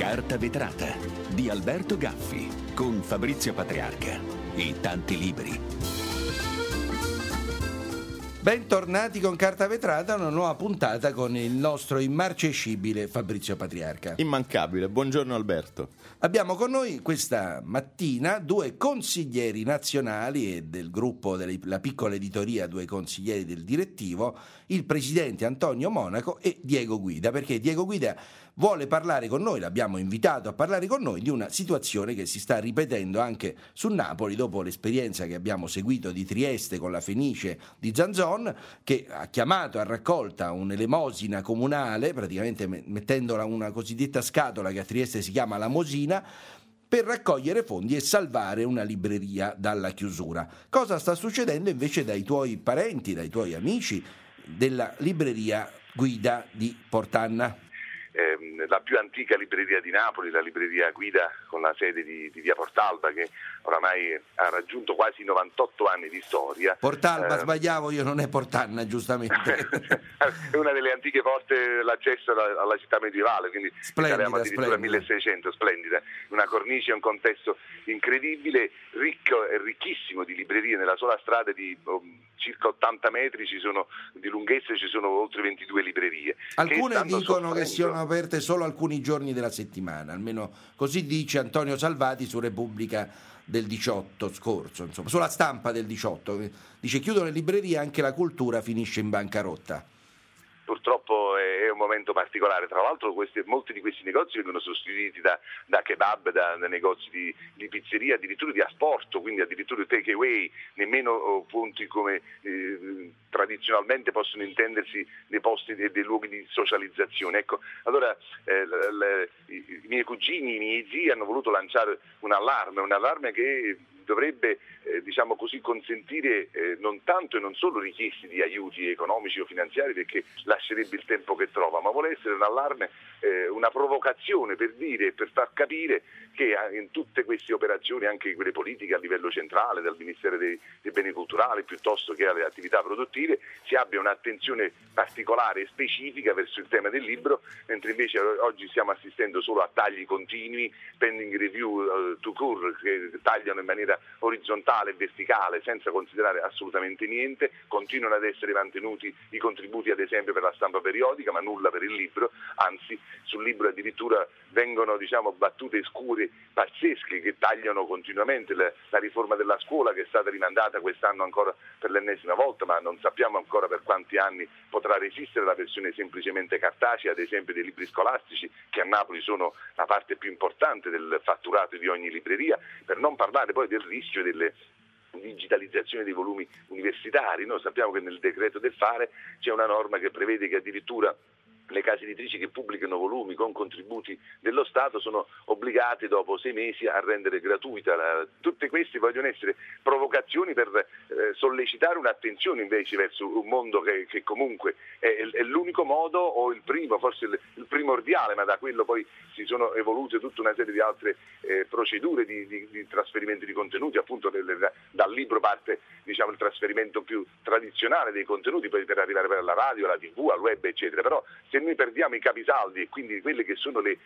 Carta vetrata di Alberto Gaffi con Fabrizio Patriarca e tanti libri. Bentornati con Carta vetrata, una nuova puntata con il nostro immarcescibile Fabrizio Patriarca. Immancabile, buongiorno Alberto. Abbiamo con noi questa mattina due consiglieri nazionali e del gruppo della piccola editoria, due consiglieri del direttivo, il presidente Antonio Monaco e Diego Guida, perché Diego Guida vuole parlare con noi, l'abbiamo invitato a parlare con noi di una situazione che si sta ripetendo anche su Napoli dopo l'esperienza che abbiamo seguito di Trieste con la Fenice di Zanzon, che ha chiamato a raccolta un'elemosina comunale, praticamente mettendola una cosiddetta scatola che a Trieste si chiama la Mosina, per raccogliere fondi e salvare una libreria dalla chiusura. Cosa sta succedendo invece dai tuoi parenti, dai tuoi amici della libreria Guida di Portanna? La più antica libreria di Napoli, la libreria Guida, con la sede di via Portalba, che oramai ha raggiunto quasi 98 anni di storia. Portalba, sbagliavo io, non è Portanna, giustamente. È una delle antiche porte dell'accesso alla città medievale, quindi parliamo addirittura 1600, splendida. Una cornice, un contesto incredibile, ricco e ricchissimo di librerie. Nella sola strada di circa 80 metri di lunghezza ci sono oltre 22 librerie. Alcune dicono che siano aperte solo alcuni giorni della settimana, almeno così dice Antonio Salvati su Repubblica del 18 scorso, insomma, sulla Stampa del 18. Dice: chiudono le librerie, anche la cultura finisce in bancarotta. Purtroppo è un momento particolare, tra l'altro molti di questi negozi vengono sostituiti da kebab, da negozi di pizzeria, addirittura di asporto, quindi addirittura take away, nemmeno punti come tradizionalmente possono intendersi dei posti, dei luoghi di socializzazione. Ecco, allora i miei cugini, i miei zii hanno voluto lanciare un allarme che dovrebbe consentire non tanto e non solo richieste di aiuti economici o finanziari, perché lascerebbe il tempo che trova, ma vuole essere un allarme, una provocazione per dire e per far capire che in tutte queste operazioni, anche quelle politiche a livello centrale, dal Ministero dei Beni Culturali piuttosto che alle attività produttive, si abbia un'attenzione particolare e specifica verso il tema del libro, mentre invece oggi stiamo assistendo solo a tagli continui, pending review to cure, che tagliano in maniera orizzontale e verticale senza considerare assolutamente niente. Continuano ad essere mantenuti i contributi ad esempio per la stampa periodica, ma nulla per il libro, anzi sul libro addirittura vengono battute scure pazzesche che tagliano continuamente la riforma della scuola, che è stata rimandata quest'anno ancora per l'ennesima volta, ma non sappiamo ancora per quanti anni potrà resistere la versione semplicemente cartacea, ad esempio dei libri scolastici, che a Napoli sono la parte più importante del fatturato di ogni libreria, per non parlare poi del rischio delle digitalizzazione dei volumi universitari. Noi sappiamo che nel decreto del fare c'è una norma che prevede che addirittura le case editrici che pubblicano volumi con contributi dello Stato sono obbligate dopo 6 mesi a rendere gratuita. Tutte queste vogliono essere provocazioni per sollecitare un'attenzione invece verso un mondo che comunque è l'unico modo, o il primo, forse il primordiale, ma da quello poi si sono evolute tutta una serie di altre procedure di trasferimento di contenuti. Appunto dal libro parte il trasferimento più tradizionale dei contenuti, poi per arrivare alla radio, alla TV, al web eccetera. Però se noi perdiamo i capisaldi e quindi quelle che sono le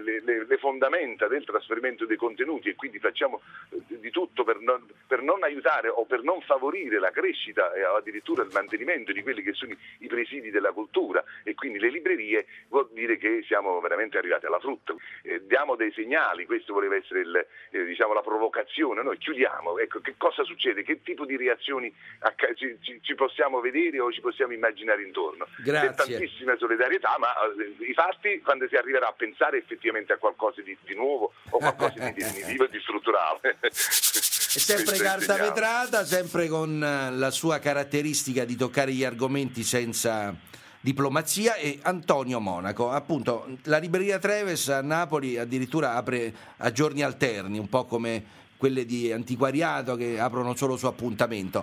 fondamenta del trasferimento dei contenuti, e quindi facciamo di tutto per non aiutare o per non favorire la crescita e addirittura il mantenimento di quelli che sono i presidi della cultura, e quindi le librerie, vuol dire che siamo veramente arrivati alla frutta. Diamo dei segnali, questo voleva essere la provocazione. Noi chiudiamo, ecco, che cosa succede? Che tipo di reazioni ci possiamo vedere o ci possiamo immaginare intorno? Grazie. C'è tantissima solidarietà, ma i fatti, quando si arriverà a pensare effettivamente a qualcosa di nuovo o qualcosa di definitivo e di strutturale. È sempre carta vetrata, sempre con la sua caratteristica di toccare gli argomenti senza diplomazia. E Antonio Monaco, appunto, la libreria Treves a Napoli addirittura apre a giorni alterni, un po' come quelle di antiquariato che aprono solo su appuntamento.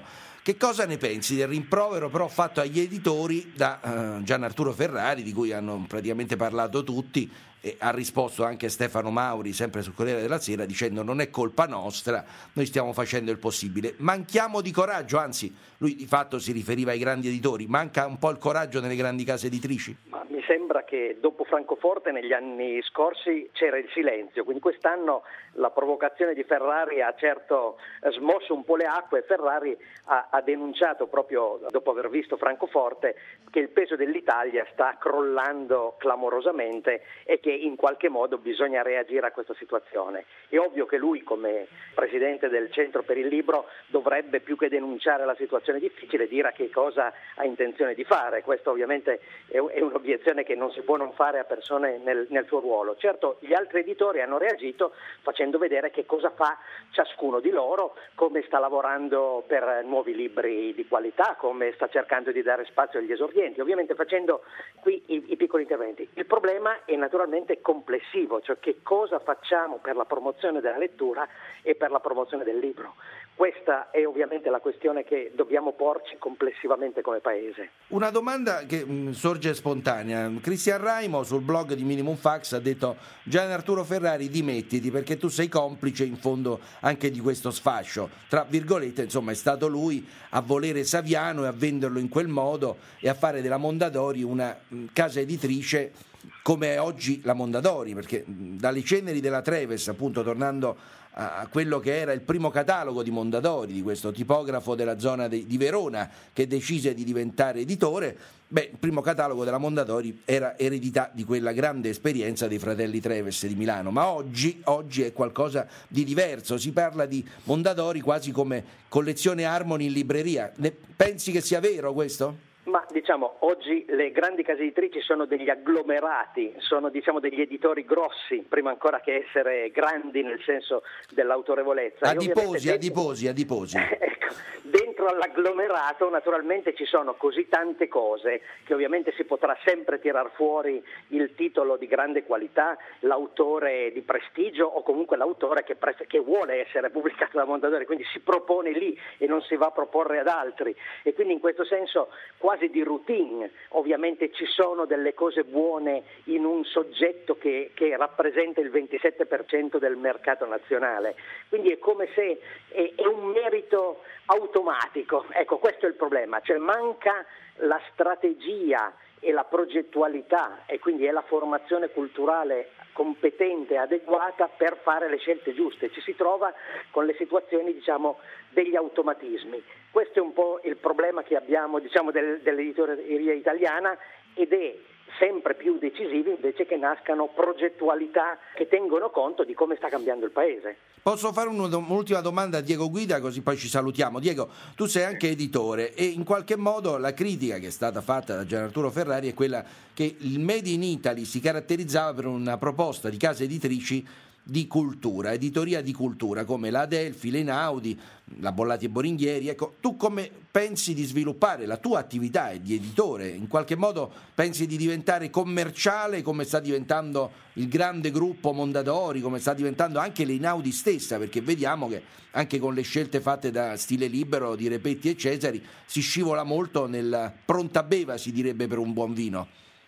Che cosa ne pensi del rimprovero però fatto agli editori da Gian Arturo Ferrari, di cui hanno praticamente parlato tutti, e ha risposto anche Stefano Mauri, sempre sul Corriere della Sera, dicendo: non è colpa nostra, noi stiamo facendo il possibile. Manchiamo di coraggio, anzi lui di fatto si riferiva ai grandi editori, manca un po' il coraggio nelle grandi case editrici? Ma mi sembra che dopo Francoforte negli anni scorsi c'era il silenzio, quindi quest'anno la provocazione di Ferrari ha certo smosso un po' le acque. Ferrari ha denunciato proprio dopo aver visto Francoforte che il peso dell'Italia sta crollando clamorosamente e che in qualche modo bisogna reagire a questa situazione. È ovvio che lui, come presidente del Centro per il Libro, dovrebbe, più che denunciare la situazione difficile, dire che cosa ha intenzione di fare. Questo ovviamente è un'obiezione che non si può non fare a persone nel suo ruolo. Certo, gli altri editori hanno reagito facendo vedere che cosa fa ciascuno di loro, come sta lavorando per nuovi libri di qualità, come sta cercando di dare spazio agli esordienti, ovviamente facendo qui i piccoli interventi. Il problema è naturalmente complessivo, cioè che cosa facciamo per la promozione della lettura e per la promozione del libro. Questa è ovviamente la questione che dobbiamo porci complessivamente come Paese. Una domanda che sorge spontanea. Cristian Raimo sul blog di Minimum Fax ha detto: Gian Arturo Ferrari, dimettiti perché tu sei complice in fondo anche di questo sfascio. Tra virgolette, insomma, è stato lui a volere Saviano e a venderlo in quel modo e a fare della Mondadori una casa editrice come è oggi la Mondadori, perché dalle ceneri della Treves, appunto, tornando a quello che era il primo catalogo di Mondadori, di questo tipografo della zona di Verona che decise di diventare editore, il primo catalogo della Mondadori era eredità di quella grande esperienza dei fratelli Treves di Milano, ma oggi è qualcosa di diverso, si parla di Mondadori quasi come collezione Harmony in libreria. Pensi che sia vero questo? Ma diciamo, oggi le grandi case editrici sono degli agglomerati, sono degli editori grossi, prima ancora che essere grandi nel senso dell'autorevolezza. Adiposi. Ecco, dentro all'agglomerato naturalmente ci sono così tante cose che ovviamente si potrà sempre tirar fuori il titolo di grande qualità, l'autore di prestigio o comunque l'autore che vuole essere pubblicato da Mondadori, quindi si propone lì e non si va a proporre ad altri, e quindi in questo senso quasi di routine, ovviamente ci sono delle cose buone in un soggetto che rappresenta il 27% del mercato nazionale, quindi è come se è un merito automatico. Ecco, questo è il problema, cioè manca la strategia e la progettualità e quindi è la formazione culturale competente, adeguata per fare le scelte giuste. Ci si trova con le situazioni, degli automatismi. Questo è un po' il problema che abbiamo, dell'editoria italiana, ed è sempre più decisivo invece che nascano progettualità che tengono conto di come sta cambiando il Paese. Posso fare un'ultima domanda a Diego Guida, così poi ci salutiamo. Diego, tu sei anche editore e in qualche modo la critica che è stata fatta da Gian Arturo Ferrari è quella che il Made in Italy si caratterizzava per una proposta di case editrici di cultura, editoria di cultura, come la Adelphi, l'Einaudi, la Bollati e Boringhieri. Ecco, tu come pensi di sviluppare la tua attività di editore? In qualche modo pensi di diventare commerciale come sta diventando il grande gruppo Mondadori, come sta diventando anche l'Einaudi stessa, perché vediamo che anche con le scelte fatte da Stile Libero di Repetti e Cesari si scivola molto nel pronta beva, si direbbe per un buon vino.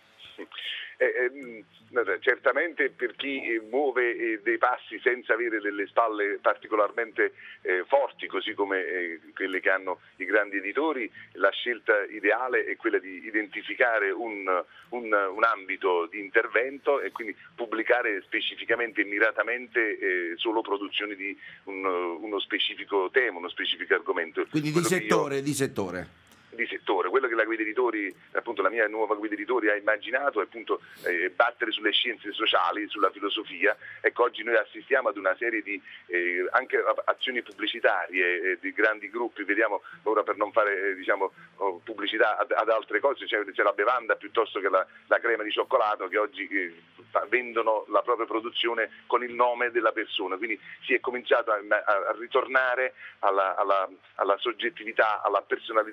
Certamente per chi muove dei passi senza avere delle spalle particolarmente forti, così come quelle che hanno i grandi editori, la scelta ideale è quella di identificare un ambito di intervento e quindi pubblicare specificamente e miratamente solo produzioni di uno specifico tema, uno specifico argomento. Quindi di settore. Quello che la guida editori, appunto la mia nuova guida editori ha immaginato è appunto battere sulle scienze sociali, sulla filosofia. Ecco, oggi noi assistiamo ad una serie di anche azioni pubblicitarie di grandi gruppi, vediamo ora, per non fare pubblicità ad altre cose, c'è la bevanda piuttosto che la crema di cioccolato che oggi vendono la propria produzione con il nome della persona, quindi si è cominciato a ritornare alla soggettività, alla personalizzazione del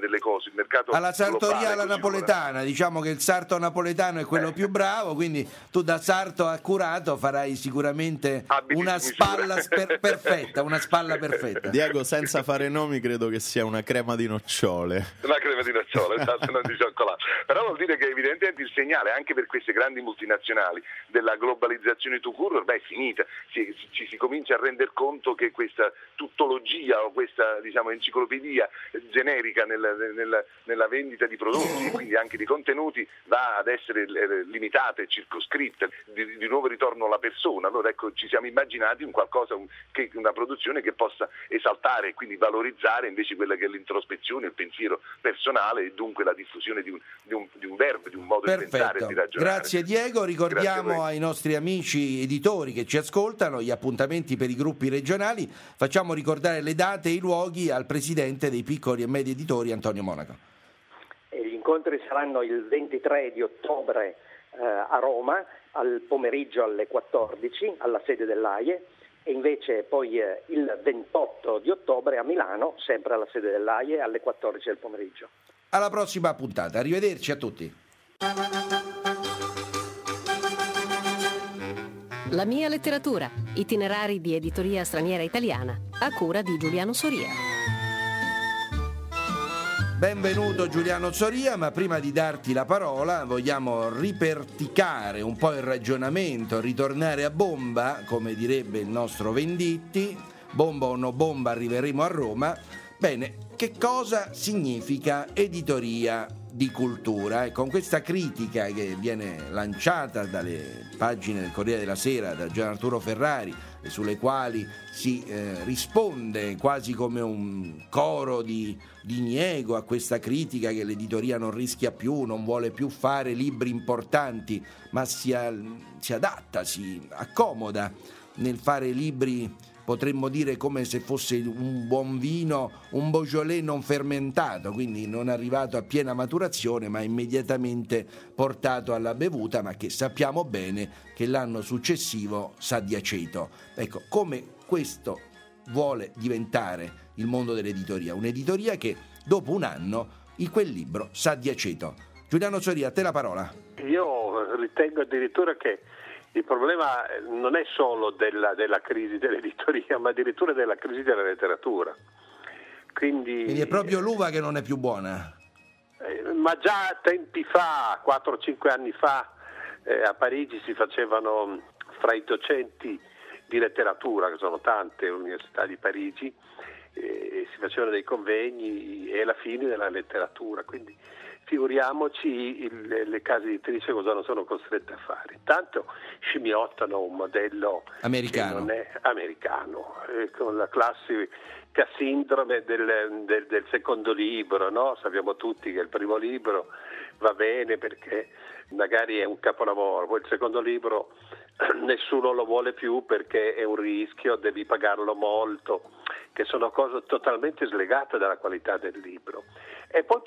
delle cose, il mercato alla sartoria globale, alla napoletana, diciamo che il sarto napoletano è quello più bravo, quindi tu da sarto accurato farai sicuramente una spalla perfetta, una spalla perfetta. Diego, senza fare nomi, credo che sia una crema di nocciole. Una crema di nocciole, esatto, non di cioccolato. Però vuol dire che evidentemente il segnale anche per queste grandi multinazionali della globalizzazione tout court ormai è finita, ci si comincia a rendere conto che questa tuttologia o questa, diciamo, enciclopedia generica nella vendita di prodotti, quindi anche di contenuti, va ad essere limitata e circoscritta, di nuovo ritorno alla persona. Allora ecco, ci siamo immaginati una produzione che possa esaltare e quindi valorizzare invece quella che è l'introspezione, il pensiero personale e dunque la diffusione di un verbo, di un modo di pensare e di ragionare. Grazie Diego, ricordiamo ai nostri amici editori che ci ascoltano gli appuntamenti per i gruppi regionali, facciamo ricordare le date e i luoghi al presidente dei piccoli e medi editori Antonio Monaco. Gli incontri saranno il 23 di ottobre a Roma, al pomeriggio alle 14 alla sede dell'AIE, e invece poi il 28 di ottobre a Milano, sempre alla sede dell'AIE, alle 14 del pomeriggio. Alla prossima puntata, arrivederci a tutti. La mia letteratura, itinerari di editoria straniera italiana, a cura di Giuliano Soria. Benvenuto Giuliano Soria, ma prima di darti la parola vogliamo riperticare un po' il ragionamento, ritornare a bomba, come direbbe il nostro Venditti, bomba o no bomba arriveremo a Roma. Bene, che cosa significa editoria di cultura? E con questa critica che viene lanciata dalle pagine del Corriere della Sera da Gian Arturo Ferrari, e sulle quali si risponde quasi come un coro di diniego a questa critica che l'editoria non rischia più, non vuole più fare libri importanti, ma si adatta, si accomoda nel fare libri, potremmo dire, come se fosse un buon vino, un Beaujolais non fermentato, quindi non arrivato a piena maturazione ma immediatamente portato alla bevuta, ma che sappiamo bene che l'anno successivo sa di aceto. Ecco, come questo vuole diventare il mondo dell'editoria, un'editoria che dopo un anno quel libro sa di aceto. Giuliano Soria, a te la parola. Io ritengo addirittura che il problema non è solo della crisi dell'editoria, ma addirittura della crisi della letteratura. Quindi è proprio l'uva che non è più buona. Ma già tempi fa, 4-5 anni fa, a Parigi si facevano, fra i docenti di letteratura, che sono tante università di Parigi, si facevano dei convegni e la fine della letteratura, quindi figuriamoci le case editrici cosa non sono costrette a fare. Intanto scimmiottano un modello americano, che non è americano, con la classica sindrome del secondo libro, no? Sappiamo tutti che il primo libro va bene perché magari è un capolavoro, poi il secondo libro nessuno lo vuole più perché è un rischio, devi pagarlo molto, che sono cose totalmente slegate dalla qualità del libro. E poi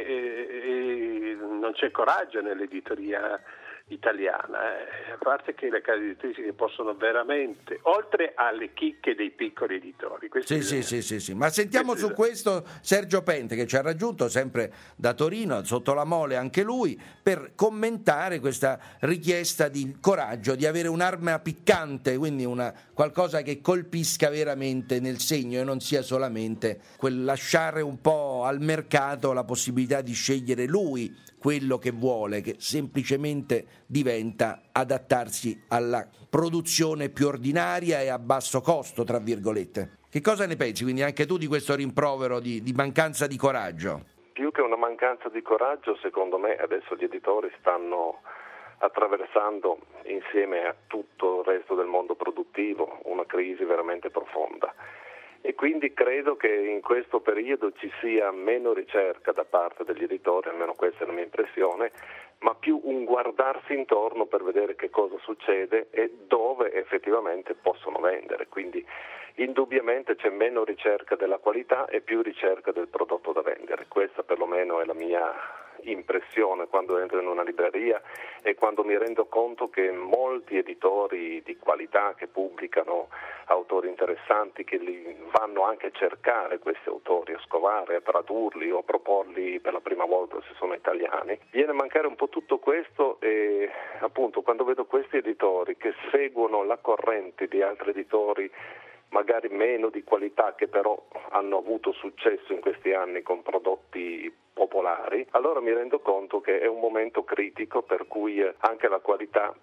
perché non c'è coraggio nell'editoria italiana, a parte che le case editrici che possono veramente, oltre alle chicche dei piccoli editori. Sì. Ma sentiamo su questo Sergio Pente, che ci ha raggiunto sempre da Torino, sotto la mole anche lui, per commentare questa richiesta di coraggio, di avere un'arma piccante, quindi qualcosa che colpisca veramente nel segno e non sia solamente quel lasciare un po' al mercato la possibilità di scegliere lui quello che vuole, che semplicemente diventa adattarsi alla produzione più ordinaria e a basso costo, tra virgolette. Che cosa ne pensi quindi anche tu di questo rimprovero di mancanza di coraggio? Più che una mancanza di coraggio, secondo me adesso gli editori stanno attraversando, insieme a tutto il resto del mondo produttivo, una crisi veramente profonda. E quindi credo che in questo periodo ci sia meno ricerca da parte degli editori, almeno questa è la mia impressione, ma più un guardarsi intorno per vedere che cosa succede e dove effettivamente possono vendere. Quindi indubbiamente c'è meno ricerca della qualità e più ricerca del prodotto da vendere. Questa perlomeno è la mia impressione quando entro in una libreria e quando mi rendo conto che molti editori di qualità che pubblicano autori interessanti, che li vanno anche a cercare questi autori, a scovare, a tradurli o a proporli per la prima volta se sono italiani, viene a mancare un po' tutto questo. E appunto quando vedo questi editori che seguono la corrente di altri editori magari meno di qualità, che però hanno avuto successo in questi anni con prodotti popolari, allora mi rendo conto che è un momento critico per cui anche la qualità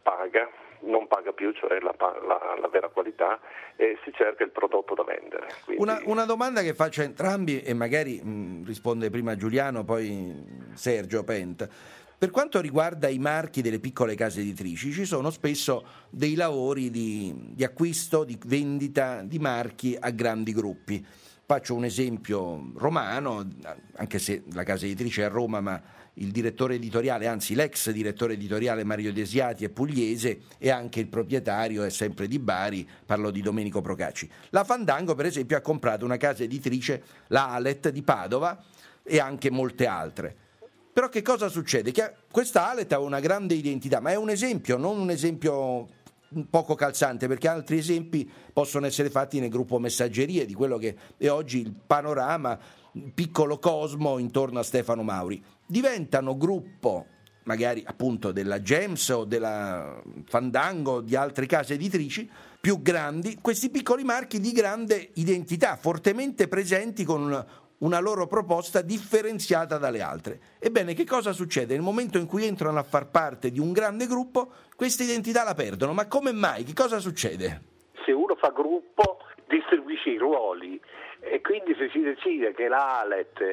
non paga più, cioè la vera qualità, e si cerca il prodotto da vendere. Quindi... Una domanda che faccio a entrambi e magari risponde prima Giuliano, poi Sergio Pent. Per quanto riguarda i marchi delle piccole case editrici, ci sono spesso dei lavori di acquisto, di vendita di marchi a grandi gruppi. Faccio un esempio romano, anche se la casa editrice è a Roma, ma il direttore editoriale, anzi l'ex direttore editoriale Mario Desiati è pugliese e anche il proprietario è sempre di Bari, parlo di Domenico Procacci. La Fandango, per esempio, ha comprato una casa editrice, la Alet di Padova, e anche molte altre. Però che cosa succede? Che questa Alet ha una grande identità, ma è un esempio, non un esempio poco calzante, perché altri esempi possono essere fatti nel gruppo Messaggerie, di quello che è oggi il panorama, il piccolo cosmo intorno a Stefano Mauri. Diventano gruppo, magari appunto della Gems o della Fandango, di altre case editrici più grandi, questi piccoli marchi di grande identità, fortemente presenti con una loro proposta differenziata dalle altre. Ebbene, che cosa succede? Nel momento in cui entrano a far parte di un grande gruppo, questa identità la perdono. Ma come mai? Che cosa succede? Se uno fa gruppo, distribuisce i ruoli, e quindi se si decide che l'Alet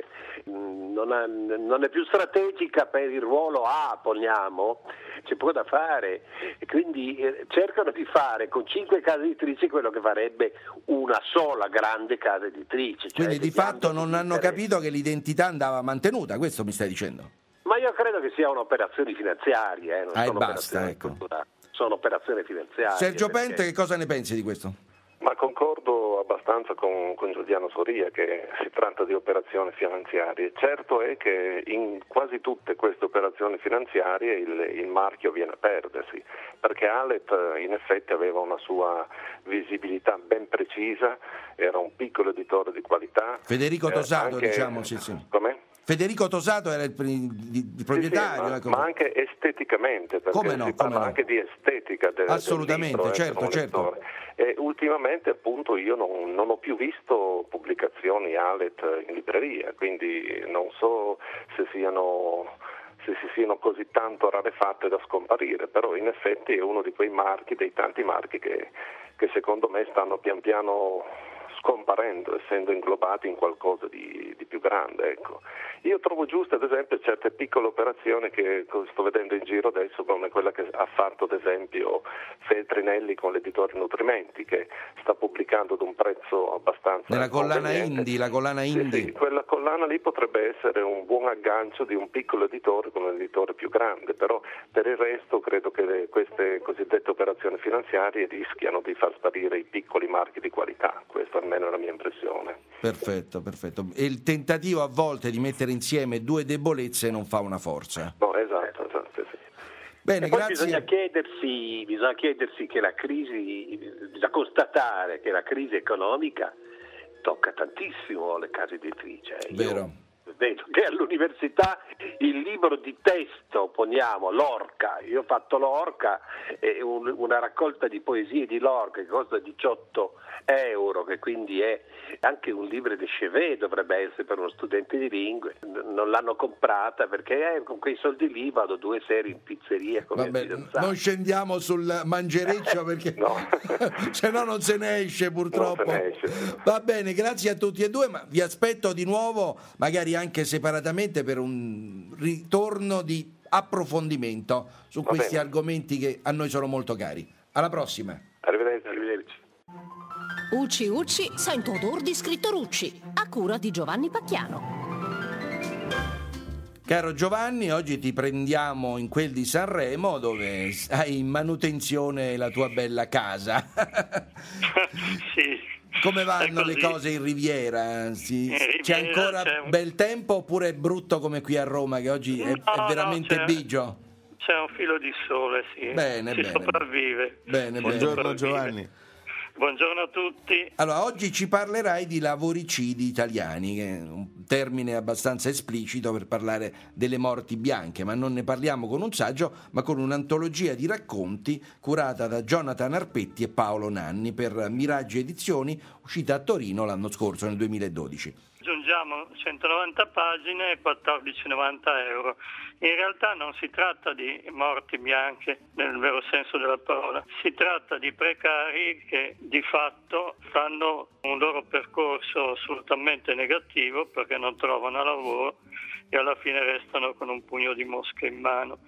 non è più strategica per il ruolo A, poniamo, c'è poco da fare, e quindi cercano di fare con 5 case editrici quello che farebbe una sola grande casa editrice. Quindi cioè di fatto non hanno capito che l'identità andava mantenuta, questo mi stai dicendo? Ma io credo che sia un'operazione finanziaria, non sono basta, ecco. Sono operazioni finanziarie. Sergio Pente, che cosa ne pensi di questo? Ma concordo abbastanza con Giuliano Soria che si tratta di operazioni finanziarie. Certo è che in quasi tutte queste operazioni finanziarie il marchio viene a perdersi, perché Alet in effetti aveva una sua visibilità ben precisa, era un piccolo editore di qualità. Federico Tosato, anche... diciamo, sì. Com'è? Federico Tosato era il proprietario. Sì, ma anche esteticamente, perché si parla anche di estetica assolutamente, del libro, certo. E ultimamente appunto io non ho più visto pubblicazioni Alet in libreria, quindi non so se si siano così tanto rarefatte da scomparire, però in effetti è uno di quei marchi, dei tanti marchi che secondo me stanno pian piano scomparendo, essendo inglobati in qualcosa di più grande, ecco. Io trovo giuste ad esempio certe piccole operazioni che sto vedendo in giro adesso, come quella che ha fatto ad esempio Feltrinelli con l'editore Nutrimenti, che sta pubblicando ad un prezzo abbastanza nella collana Indie, la collana Indie. Sì, quella collana lì potrebbe essere un buon aggancio di un piccolo editore con un editore più grande, però per il resto credo che queste cosiddette operazioni finanziarie rischiano di far sparire i piccoli marchi di qualità, questa almeno è la mia impressione. Perfetto. E il tentativo a volte di mettere insieme due debolezze non fa una forza. No, esatto, sì. Bene, e poi grazie. Bisogna chiedersi che la crisi, bisogna constatare che la crisi economica tocca tantissimo le case editrici. Vero. Vedo che all'università il libro di testo, poniamo Lorca, io ho fatto Lorca, una raccolta di poesie di Lorca che costa 18 euro, che quindi è anche un libro di chevet, dovrebbe essere per uno studente di lingue. Non l'hanno comprata perché con quei soldi lì vado 2 sere in pizzeria come fidanzato. Non scendiamo sul mangereccio perché se no non se ne esce purtroppo. Va bene, grazie a tutti e due, ma vi aspetto di nuovo magari anche separatamente per un ritorno di approfondimento su questi argomenti che a noi sono molto cari. Alla prossima. Arrivederci. Ucci, sento odor di scritto Rucci, a cura di Giovanni Pacchiano. Caro Giovanni, oggi ti prendiamo in quel di Sanremo dove hai in manutenzione la tua bella casa. Sì, Come vanno le cose in Riviera? C'è ancora bel tempo oppure è brutto come qui a Roma, che oggi è veramente bigio? C'è un filo di sole, sì. Bene. Sopravvive. Buongiorno Giovanni. Buongiorno a tutti. Allora, oggi ci parlerai di lavoricidi italiani, che è un termine abbastanza esplicito per parlare delle morti bianche, ma non ne parliamo con un saggio, ma con un'antologia di racconti curata da Jonathan Arpetti e Paolo Nanni per Miraggi Edizioni, uscita a Torino l'anno scorso, nel 2012. Aggiungiamo 190 pagine e 14,90 euro. In realtà non si tratta di morti bianche nel vero senso della parola, si tratta di precari che di fatto fanno un loro percorso assolutamente negativo perché non trovano lavoro e alla fine restano con un pugno di mosche in mano.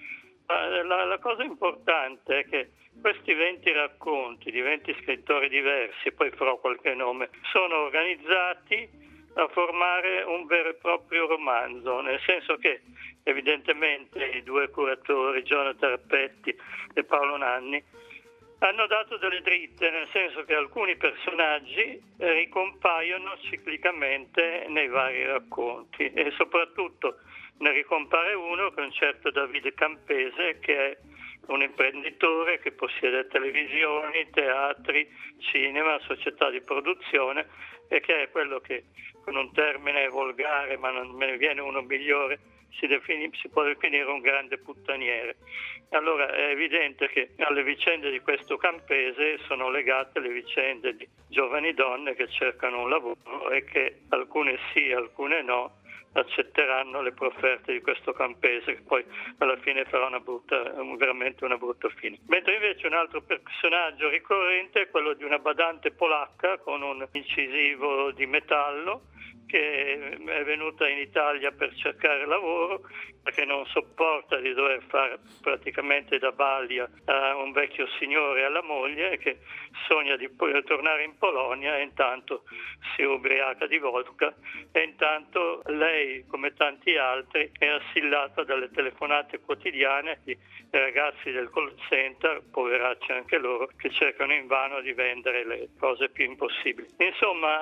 La cosa importante è che questi 20 racconti di 20 scrittori diversi, poi farò qualche nome, sono organizzati a formare un vero e proprio romanzo, nel senso che evidentemente i due curatori, Jonathan Arpetti e Paolo Nanni, hanno dato delle dritte, nel senso che alcuni personaggi ricompaiono ciclicamente nei vari racconti e soprattutto ne ricompare uno che è un certo Davide Campese, che è un imprenditore che possiede televisioni, teatri, cinema, società di produzione e che è quello che, con un termine volgare ma non me ne viene uno migliore, si può definire un grande puttaniere. Allora è evidente che alle vicende di questo Campese sono legate le vicende di giovani donne che cercano un lavoro e che alcune sì, alcune no, accetteranno le profferte di questo Campese, che poi alla fine farà veramente una brutta fine. Mentre invece un altro personaggio ricorrente è quello di una badante polacca con un incisivo di metallo, che è venuta in Italia per cercare lavoro perché non sopporta di dover fare praticamente da balia a un vecchio signore e alla moglie, e che sogna di tornare in Polonia e intanto si ubriaca di vodka e intanto lei, come tanti altri, è assillata dalle telefonate quotidiane di ragazzi del call center, poveracci anche loro, che cercano invano di vendere le cose più impossibili. Insomma,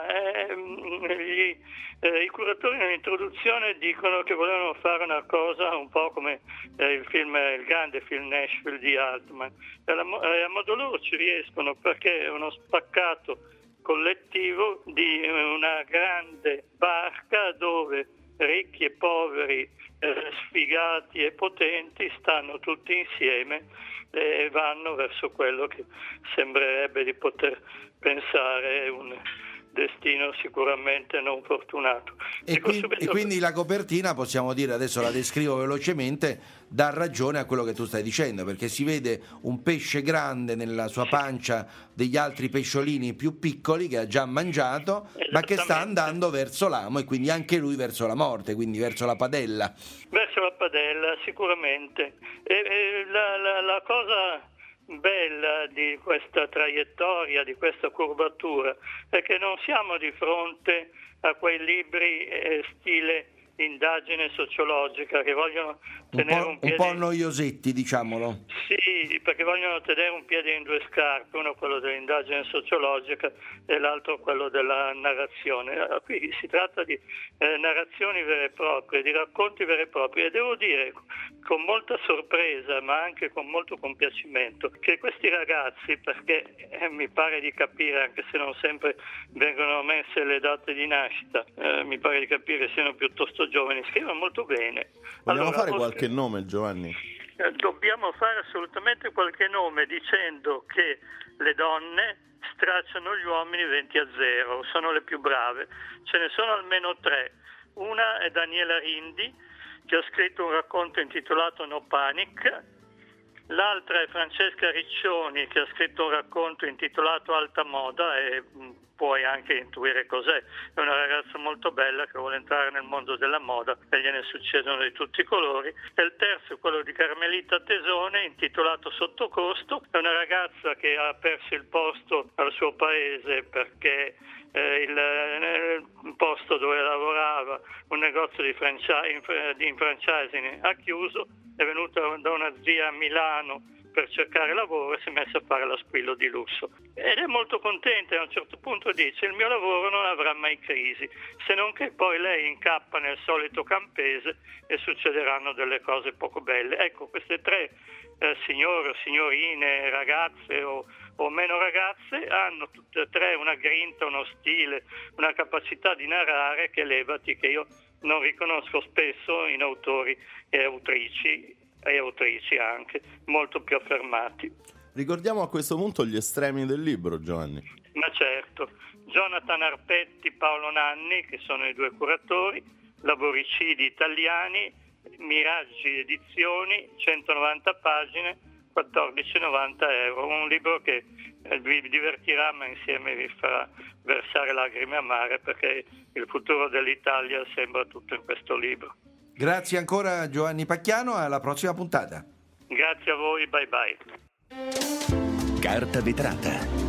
i curatori nell'introduzione dicono che volevano fare una cosa un po' come il grande film Nashville di Altman, e a modo loro ci riescono, perché è uno spaccato collettivo di una grande barca dove ricchi e poveri, sfigati e potenti stanno tutti insieme e vanno verso quello che sembrerebbe di poter pensare un destino sicuramente non fortunato. E quindi la copertina, possiamo dire, adesso la descrivo velocemente, dà ragione a quello che tu stai dicendo, perché si vede un pesce grande nella sua pancia degli altri pesciolini più piccoli che ha già mangiato, ma che sta andando verso l'amo e quindi anche lui verso la morte, quindi verso la padella. Verso la padella, sicuramente. E la cosa bella di questa traiettoria, di questa curvatura, è che non siamo di fronte a quei libri stile indagine sociologica che vogliono tenere un piede... Un po' noiosetti, diciamolo. Sì, perché vogliono tenere un piede in due scarpe, uno quello dell'indagine sociologica e l'altro quello della narrazione. Qui si tratta di narrazioni vere e proprie, di racconti veri e propri, e devo dire con molta sorpresa ma anche con molto compiacimento che questi ragazzi, perché mi pare di capire, anche se non sempre vengono messe le date di nascita, mi pare di capire siano piuttosto giovani, scrivono molto bene. Vogliamo fare qualche nome, Giovanni? Dobbiamo fare assolutamente qualche nome, dicendo che le donne stracciano gli uomini 20-0, sono le più brave. Ce ne sono almeno 3. Una è Daniela Rindi, che ha scritto un racconto intitolato No Panic. L'altra è Francesca Riccioni, che ha scritto un racconto intitolato Alta Moda, e puoi anche intuire cos'è. È una ragazza molto bella che vuole entrare nel mondo della moda e gliene succedono di tutti i colori. E il terzo è quello di Carmelita Tesone, intitolato Sotto costo. È una ragazza che ha perso il posto al suo paese perché il posto dove lavorava, un negozio di franchising, ha chiuso. È venuta da una zia a Milano per cercare lavoro e si è messo a fare la Squillo di lusso. Ed è molto contenta e a un certo punto dice: il mio lavoro non avrà mai crisi, se non che poi lei incappa nel solito campese e succederanno delle cose poco belle. Ecco, queste tre signore o signorine, ragazze o meno ragazze, hanno tutte e tre una grinta, uno stile, una capacità di narrare che io non riconosco spesso in autori e autrici anche molto più affermati. Ricordiamo a questo punto gli estremi del libro, Giovanni. Ma certo, Jonathan Arpetti, Paolo Nanni, che sono i due curatori, Laboricidi italiani, Miraggi Edizioni, 190 pagine, 14,90 euro. Un libro che vi divertirà, ma insieme vi farà versare lacrime amare, perché il futuro dell'Italia sembra tutto in questo libro. Grazie ancora Giovanni Pacchiano, alla prossima puntata. Grazie a voi, bye bye. Carta vetrata.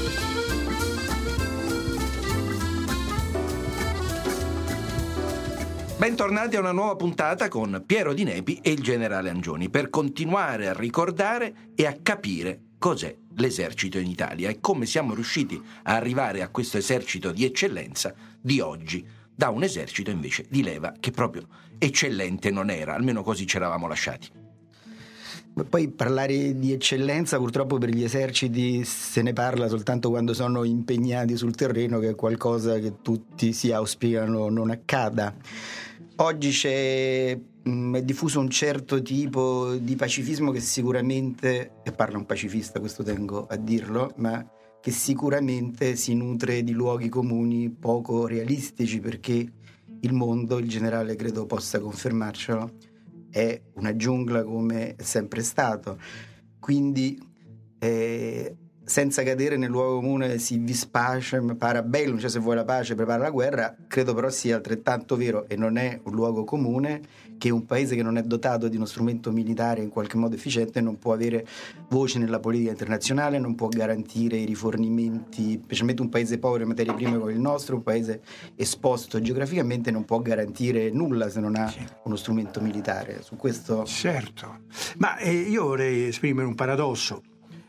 Bentornati a una nuova puntata con Piero Di Nepi e il generale Angioni per continuare a ricordare e a capire cos'è l'esercito in Italia e come siamo riusciti a arrivare a questo esercito di eccellenza di oggi, da un esercito invece di leva che proprio eccellente non era, almeno così ci eravamo lasciati. Poi parlare di eccellenza purtroppo per gli eserciti se ne parla soltanto quando sono impegnati sul terreno, che è qualcosa che tutti si auspicano non accada. Oggi è diffuso un certo tipo di pacifismo che sicuramente, e parla un pacifista, questo tengo a dirlo, ma che sicuramente si nutre di luoghi comuni poco realistici, perché il mondo, il generale credo possa confermarcelo, è una giungla come è sempre stato. Quindi senza cadere nel luogo comune si vis pacem para bellum, cioè se vuoi la pace prepara la guerra. Credo però sia altrettanto vero, e non è un luogo comune, che un paese che non è dotato di uno strumento militare in qualche modo efficiente non può avere voce nella politica internazionale, non può garantire i rifornimenti, specialmente un paese povero in materie prime come il nostro, un paese esposto geograficamente, non può garantire nulla se non ha uno strumento militare. Su questo certo, ma io vorrei esprimere un paradosso.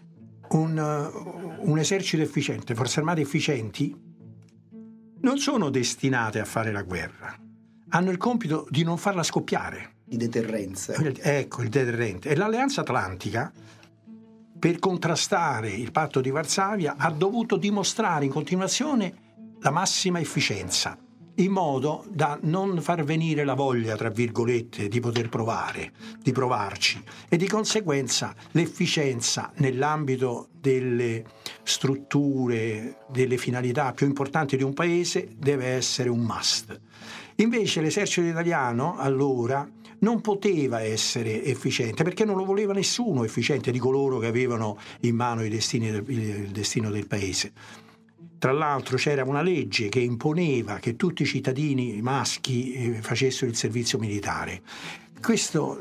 Un esercito efficiente, forze armate efficienti non sono destinate a fare la guerra, hanno il compito di non farla scoppiare, di deterrenza. Ecco, il deterrente. E l'Alleanza Atlantica, per contrastare il patto di Varsavia, ha dovuto dimostrare in continuazione la massima efficienza, in modo da non far venire la voglia, tra virgolette, di poter provare, di provarci, e di conseguenza l'efficienza nell'ambito delle strutture, delle finalità più importanti di un paese deve essere un must. Invece l'esercito italiano allora non poteva essere efficiente, perché non lo voleva nessuno efficiente di coloro che avevano in mano il destino del paese. Tra l'altro c'era una legge che imponeva che tutti i cittadini maschi facessero il servizio militare. Questo,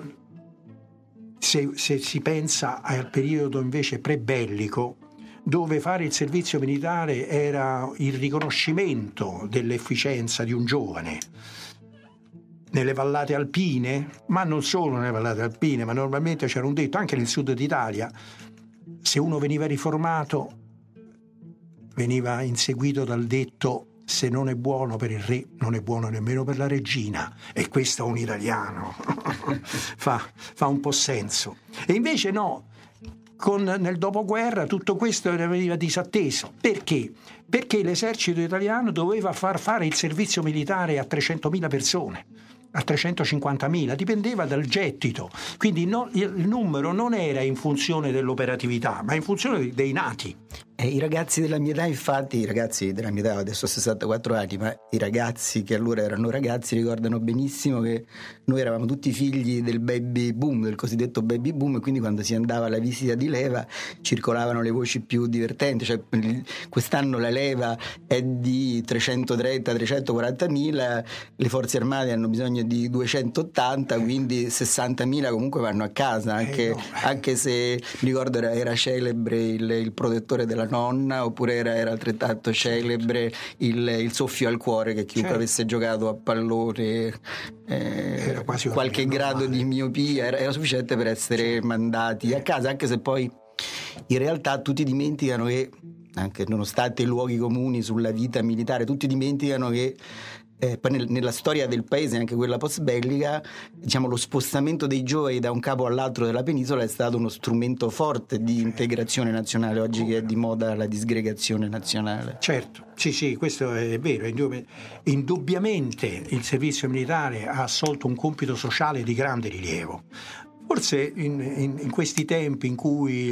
se si pensa al periodo invece pre-bellico, dove fare il servizio militare era il riconoscimento dell'efficienza di un giovane. Nelle vallate alpine, ma non solo nelle vallate alpine, ma normalmente c'era un detto anche nel sud d'Italia: se uno veniva riformato veniva inseguito dal detto: se non è buono per il re, non è buono nemmeno per la regina. E questo un italiano fa un po' senso. E invece no, nel dopoguerra tutto questo veniva disatteso. Perché? Perché l'esercito italiano doveva far fare il servizio militare a 300.000 persone, a 350.000, dipendeva dal gettito. Quindi il numero non era in funzione dell'operatività, ma in funzione dei nati. I ragazzi della mia età, infatti, i ragazzi della mia età, adesso ho 64 anni, ma i ragazzi che allora erano ragazzi ricordano benissimo che noi eravamo tutti figli del baby boom, del cosiddetto baby boom, e quindi quando si andava alla visita di leva circolavano le voci più divertenti, cioè quest'anno la leva è di 330-340.000, le forze armate hanno bisogno di 280, quindi 60.000 comunque vanno a casa, anche se ricordo era celebre il protettore della nonna, oppure era altrettanto celebre il soffio al cuore, che chiunque avesse giocato a pallone qualche grado di miopia era sufficiente per essere mandati a casa, anche se poi in realtà tutti dimenticano che, anche nonostante i luoghi comuni sulla vita militare, tutti dimenticano che poi nella storia del paese, anche quella post bellica, diciamo, lo spostamento dei giovani da un capo all'altro della penisola è stato uno strumento forte di integrazione nazionale, oggi che è di moda la disgregazione nazionale. Certo, sì, questo è vero. Indubbiamente il servizio militare ha assolto un compito sociale di grande rilievo. Forse in questi tempi in cui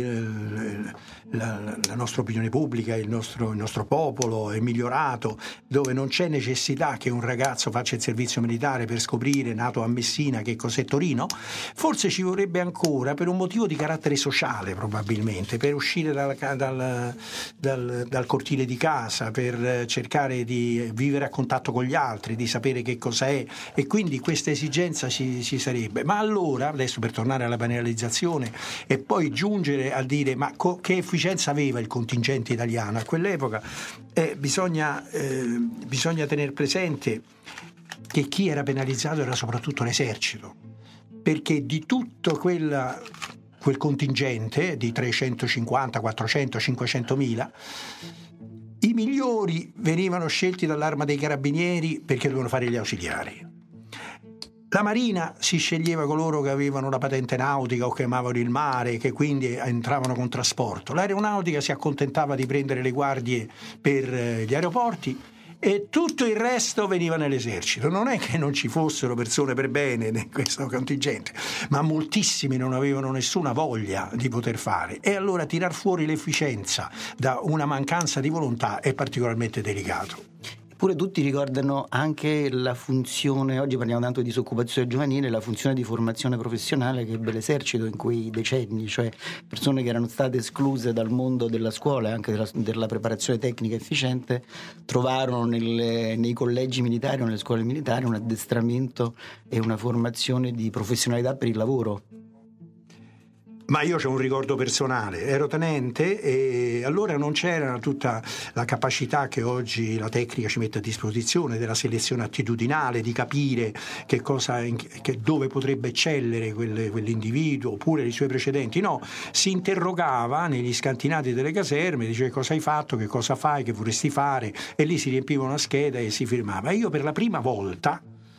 la nostra opinione pubblica, il nostro popolo è migliorato, dove non c'è necessità che un ragazzo faccia il servizio militare per scoprire, nato a Messina, che cos'è Torino, forse ci vorrebbe ancora, per un motivo di carattere sociale probabilmente, per uscire dal cortile di casa, per cercare di vivere a contatto con gli altri, di sapere che cosa è, e quindi questa esigenza ci sarebbe. Ma allora, adesso per tornare alla banalizzazione e poi giungere a dire ma che efficienza aveva il contingente italiano a quell'epoca, bisogna tenere presente che chi era penalizzato era soprattutto l'esercito, perché di tutto quel contingente di 350, 400, 500.000, i migliori venivano scelti dall'Arma dei Carabinieri perché dovevano fare gli ausiliari. La Marina si sceglieva coloro che avevano la patente nautica o che amavano il mare, che quindi entravano con trasporto. L'aeronautica si accontentava di prendere le guardie per gli aeroporti e tutto il resto veniva nell'esercito. Non è che non ci fossero persone per bene in questo contingente, ma moltissimi non avevano nessuna voglia di poter fare, e allora tirar fuori l'efficienza da una mancanza di volontà è particolarmente delicato. Eppure tutti ricordano anche la funzione, oggi parliamo tanto di disoccupazione giovanile, la funzione di formazione professionale che ebbe l'esercito in quei decenni, cioè persone che erano state escluse dal mondo della scuola e anche della preparazione tecnica efficiente, trovarono nei collegi militari o nelle scuole militari un addestramento e una formazione di professionalità per il lavoro. Ma io c'ho un ricordo personale, ero tenente e allora non c'era tutta la capacità che oggi la tecnica ci mette a disposizione, della selezione attitudinale, di capire dove potrebbe eccellere quell'individuo oppure i suoi precedenti. No, si interrogava negli scantinati delle caserme, diceva cosa hai fatto, che cosa fai, che vorresti fare, e lì si riempiva una scheda e si firmava. E io per la prima volta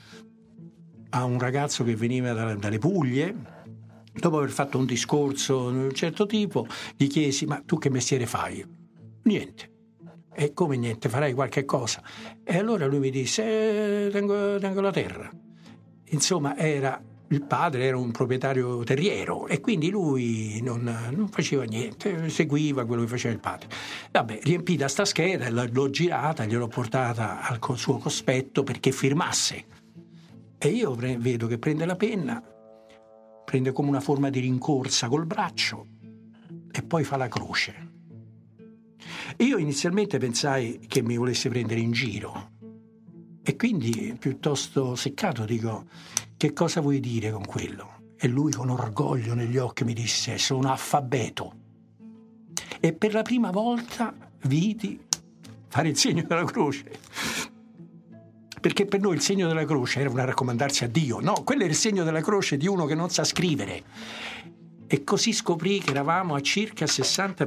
a un ragazzo che veniva dalle Puglie, dopo aver fatto un discorso di un certo tipo, gli chiesi: ma tu che mestiere fai? Niente. E come niente? Farai qualche cosa? E allora lui mi disse: tengo la terra. Insomma, il padre era un proprietario terriero e quindi lui non faceva niente, seguiva quello che faceva il padre. Vabbè, riempita sta scheda, l'ho girata, gliel'ho portata al suo cospetto perché firmasse. E io vedo che prende la penna, prende come una forma di rincorsa col braccio e poi fa la croce. Io inizialmente pensai che mi volesse prendere in giro e quindi, piuttosto seccato, dico: che cosa vuoi dire con quello? E lui, con orgoglio negli occhi, mi disse: sono alfabeto. E per la prima volta vidi fare il segno della croce, perché per noi il segno della croce era una raccomandarsi a Dio. No, quello è il segno della croce di uno che non sa scrivere. E così scoprì che eravamo a circa il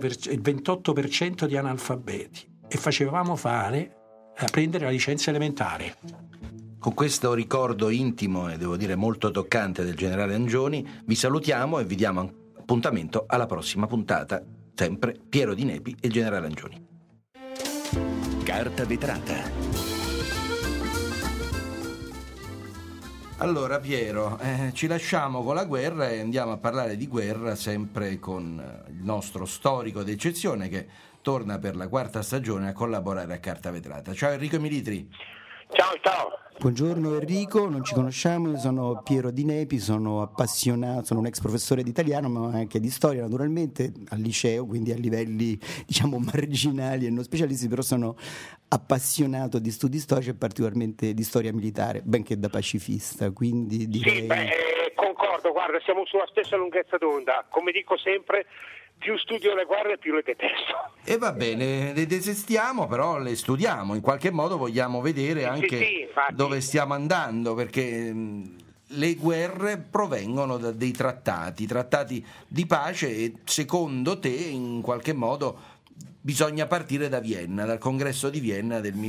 28% di analfabeti e facevamo prendere la licenza elementare. Con questo ricordo intimo e devo dire molto toccante del generale Angioni vi salutiamo e vi diamo appuntamento alla prossima puntata, sempre Piero Di Nepi e il generale Angioni. Carta vetrata. Allora Piero, ci lasciamo con la guerra e andiamo a parlare di guerra sempre con il nostro storico d'eccezione che torna per la 4ª stagione a collaborare a Carta Vetrata. Ciao Enrico Militri. Ciao. Buongiorno Enrico, non ci conosciamo, io sono Piero Di Nepi, sono appassionato, sono un ex professore di italiano ma anche di storia naturalmente al liceo, quindi a livelli diciamo marginali e non specialisti, però sono appassionato di studi storici e particolarmente di storia militare, benché da pacifista, quindi direi... Sì, concordo, guarda, siamo sulla stessa lunghezza d'onda, come dico sempre. più studio le guerre più le detesto. E va bene, le detestiamo, però le studiamo, in qualche modo vogliamo vedere anche dove stiamo andando, perché le guerre provengono da dei trattati di pace, e secondo te in qualche modo bisogna partire da Vienna, dal congresso di Vienna del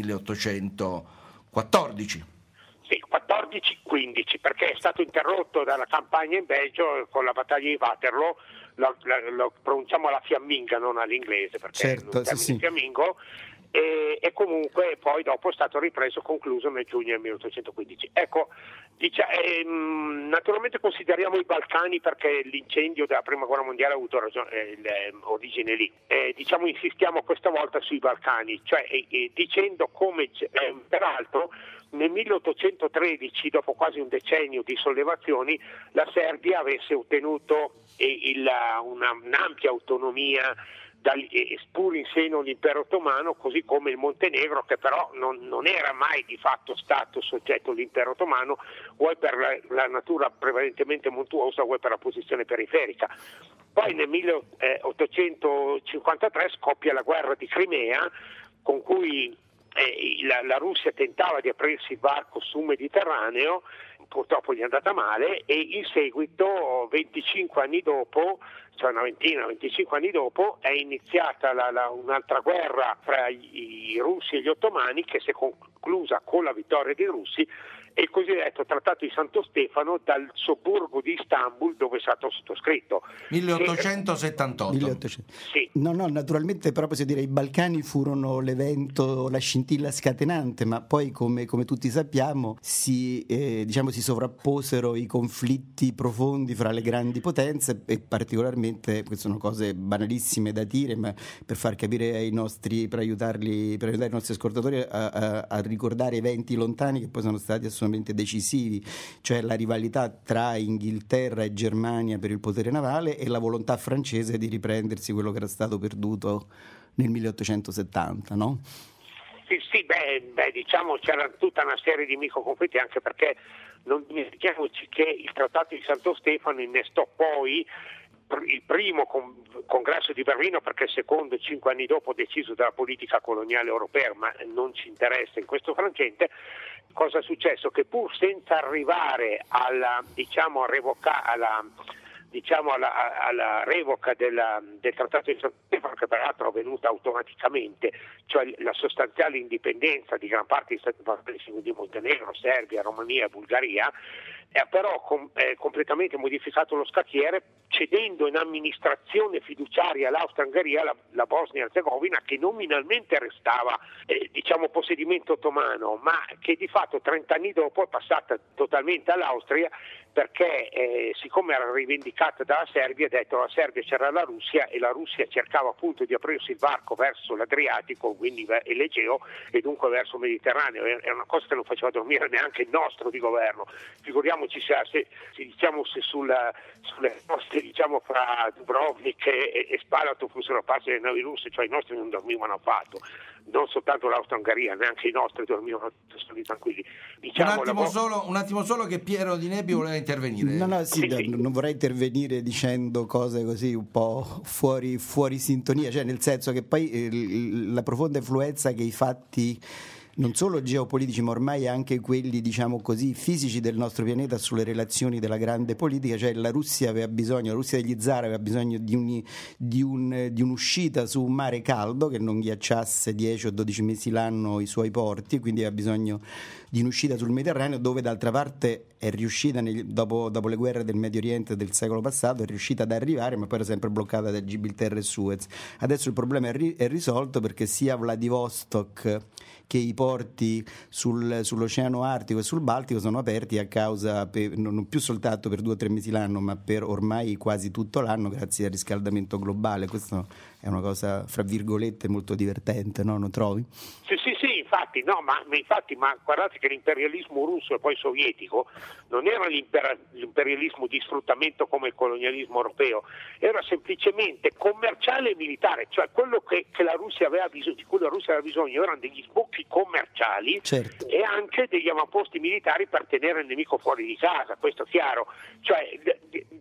1814. Sì, 14-15, perché è stato interrotto dalla campagna in Belgio con la battaglia di Waterloo. Lo pronunciamo alla fiamminga, non all'inglese, perché è un termine fiammingo, e comunque poi dopo è stato ripreso, concluso nel giugno del 1815. Ecco, naturalmente consideriamo i Balcani perché l'incendio della Prima Guerra Mondiale ha avuto origine lì. Insistiamo questa volta sui Balcani, cioè dicendo come peraltro nel 1813, dopo quasi un decennio di sollevazioni, la Serbia avesse ottenuto un'ampia autonomia pur in seno all'impero ottomano, così come il Montenegro, che però non era mai di fatto stato soggetto all'impero ottomano, vuoi per la natura prevalentemente montuosa, vuoi per la posizione periferica. Poi nel 1853 scoppia la guerra di Crimea, con cui la Russia tentava di aprirsi il varco sul Mediterraneo, purtroppo gli è andata male, e in seguito 25 anni dopo, cioè 25 anni dopo, è iniziata un'altra guerra fra i russi e gli ottomani, che si è conclusa con la vittoria dei russi, e il cosiddetto Trattato di Santo Stefano dal sobborgo di Istanbul, dove è stato sottoscritto. 1878. Sì. No, naturalmente, però possiamo dire, i Balcani furono l'evento, la scintilla scatenante, ma poi come tutti sappiamo si sovrapposero i conflitti profondi fra le grandi potenze, e particolarmente, queste sono cose banalissime da dire, ma per far capire per aiutare i nostri ascoltatori a ricordare eventi lontani che poi sono stati assolutamente decisivi, cioè la rivalità tra Inghilterra e Germania per il potere navale e la volontà francese di riprendersi quello che era stato perduto nel 1870, no? Sì, c'era tutta una serie di microconflitti, anche perché non dimentichiamoci che il Trattato di Santo Stefano innestò poi il primo congresso di Berlino, perché il secondo 5 anni dopo deciso dalla politica coloniale europea, ma non ci interessa in questo frangente. Cosa è successo? Che pur senza arrivare alla revoca del Trattato di Santo Stefano, che peraltro è avvenuta automaticamente, cioè la sostanziale indipendenza di gran parte degli stati balcanici, di Montenegro, Serbia, Romania e Bulgaria, ha però completamente modificato lo scacchiere, cedendo in amministrazione fiduciaria all'Austria-Ungheria la Bosnia e Erzegovina, che nominalmente restava possedimento ottomano, ma che di fatto 30 anni dopo è passata totalmente all'Austria, perché siccome era rivendicata dalla Serbia, ha detto la Serbia c'era la Russia, e la Russia cercava appunto di aprirsi il varco verso l'Adriatico, quindi l'Egeo, e dunque verso il Mediterraneo. È una cosa che non faceva dormire neanche il nostro di governo. Figuriamoci se sulle coste fra Dubrovnik e Spalato fossero passate le navi russe, cioè i nostri non dormivano affatto. Non soltanto l'Austria-Ungheria, neanche i nostri dormivano tranquilli. Un attimo solo che Piero Di Nebbio voleva intervenire. Non vorrei intervenire dicendo cose così un po' fuori sintonia, cioè nel senso che poi la profonda influenza che i fatti non solo geopolitici ma ormai anche quelli fisici del nostro pianeta sulle relazioni della grande politica, cioè la Russia degli zar aveva bisogno di un'uscita su un mare caldo che non ghiacciasse 10 o 12 mesi l'anno i suoi porti, e quindi aveva bisogno di un'uscita sul Mediterraneo, dove d'altra parte è riuscita dopo le guerre del Medio Oriente del secolo passato, è riuscita ad arrivare, ma poi era sempre bloccata da Gibilterra e Suez. Adesso il problema è risolto, perché sia Vladivostok che i porti sull'Oceano Artico e sul Baltico sono aperti a causa, non più soltanto per 2 o 3 mesi l'anno, ma per ormai quasi tutto l'anno, grazie al riscaldamento globale. Questo è una cosa, fra virgolette, molto divertente, no? Non trovi? Sì, infatti, ma guardate che l'imperialismo russo e poi sovietico non era l'imperialismo di sfruttamento come il colonialismo europeo, era semplicemente commerciale e militare, cioè quello che la Russia aveva bisogno, di cui la Russia aveva bisogno, erano degli sbocchi commerciali, certo, e anche degli avamposti militari per tenere il nemico fuori di casa, questo è chiaro. Cioè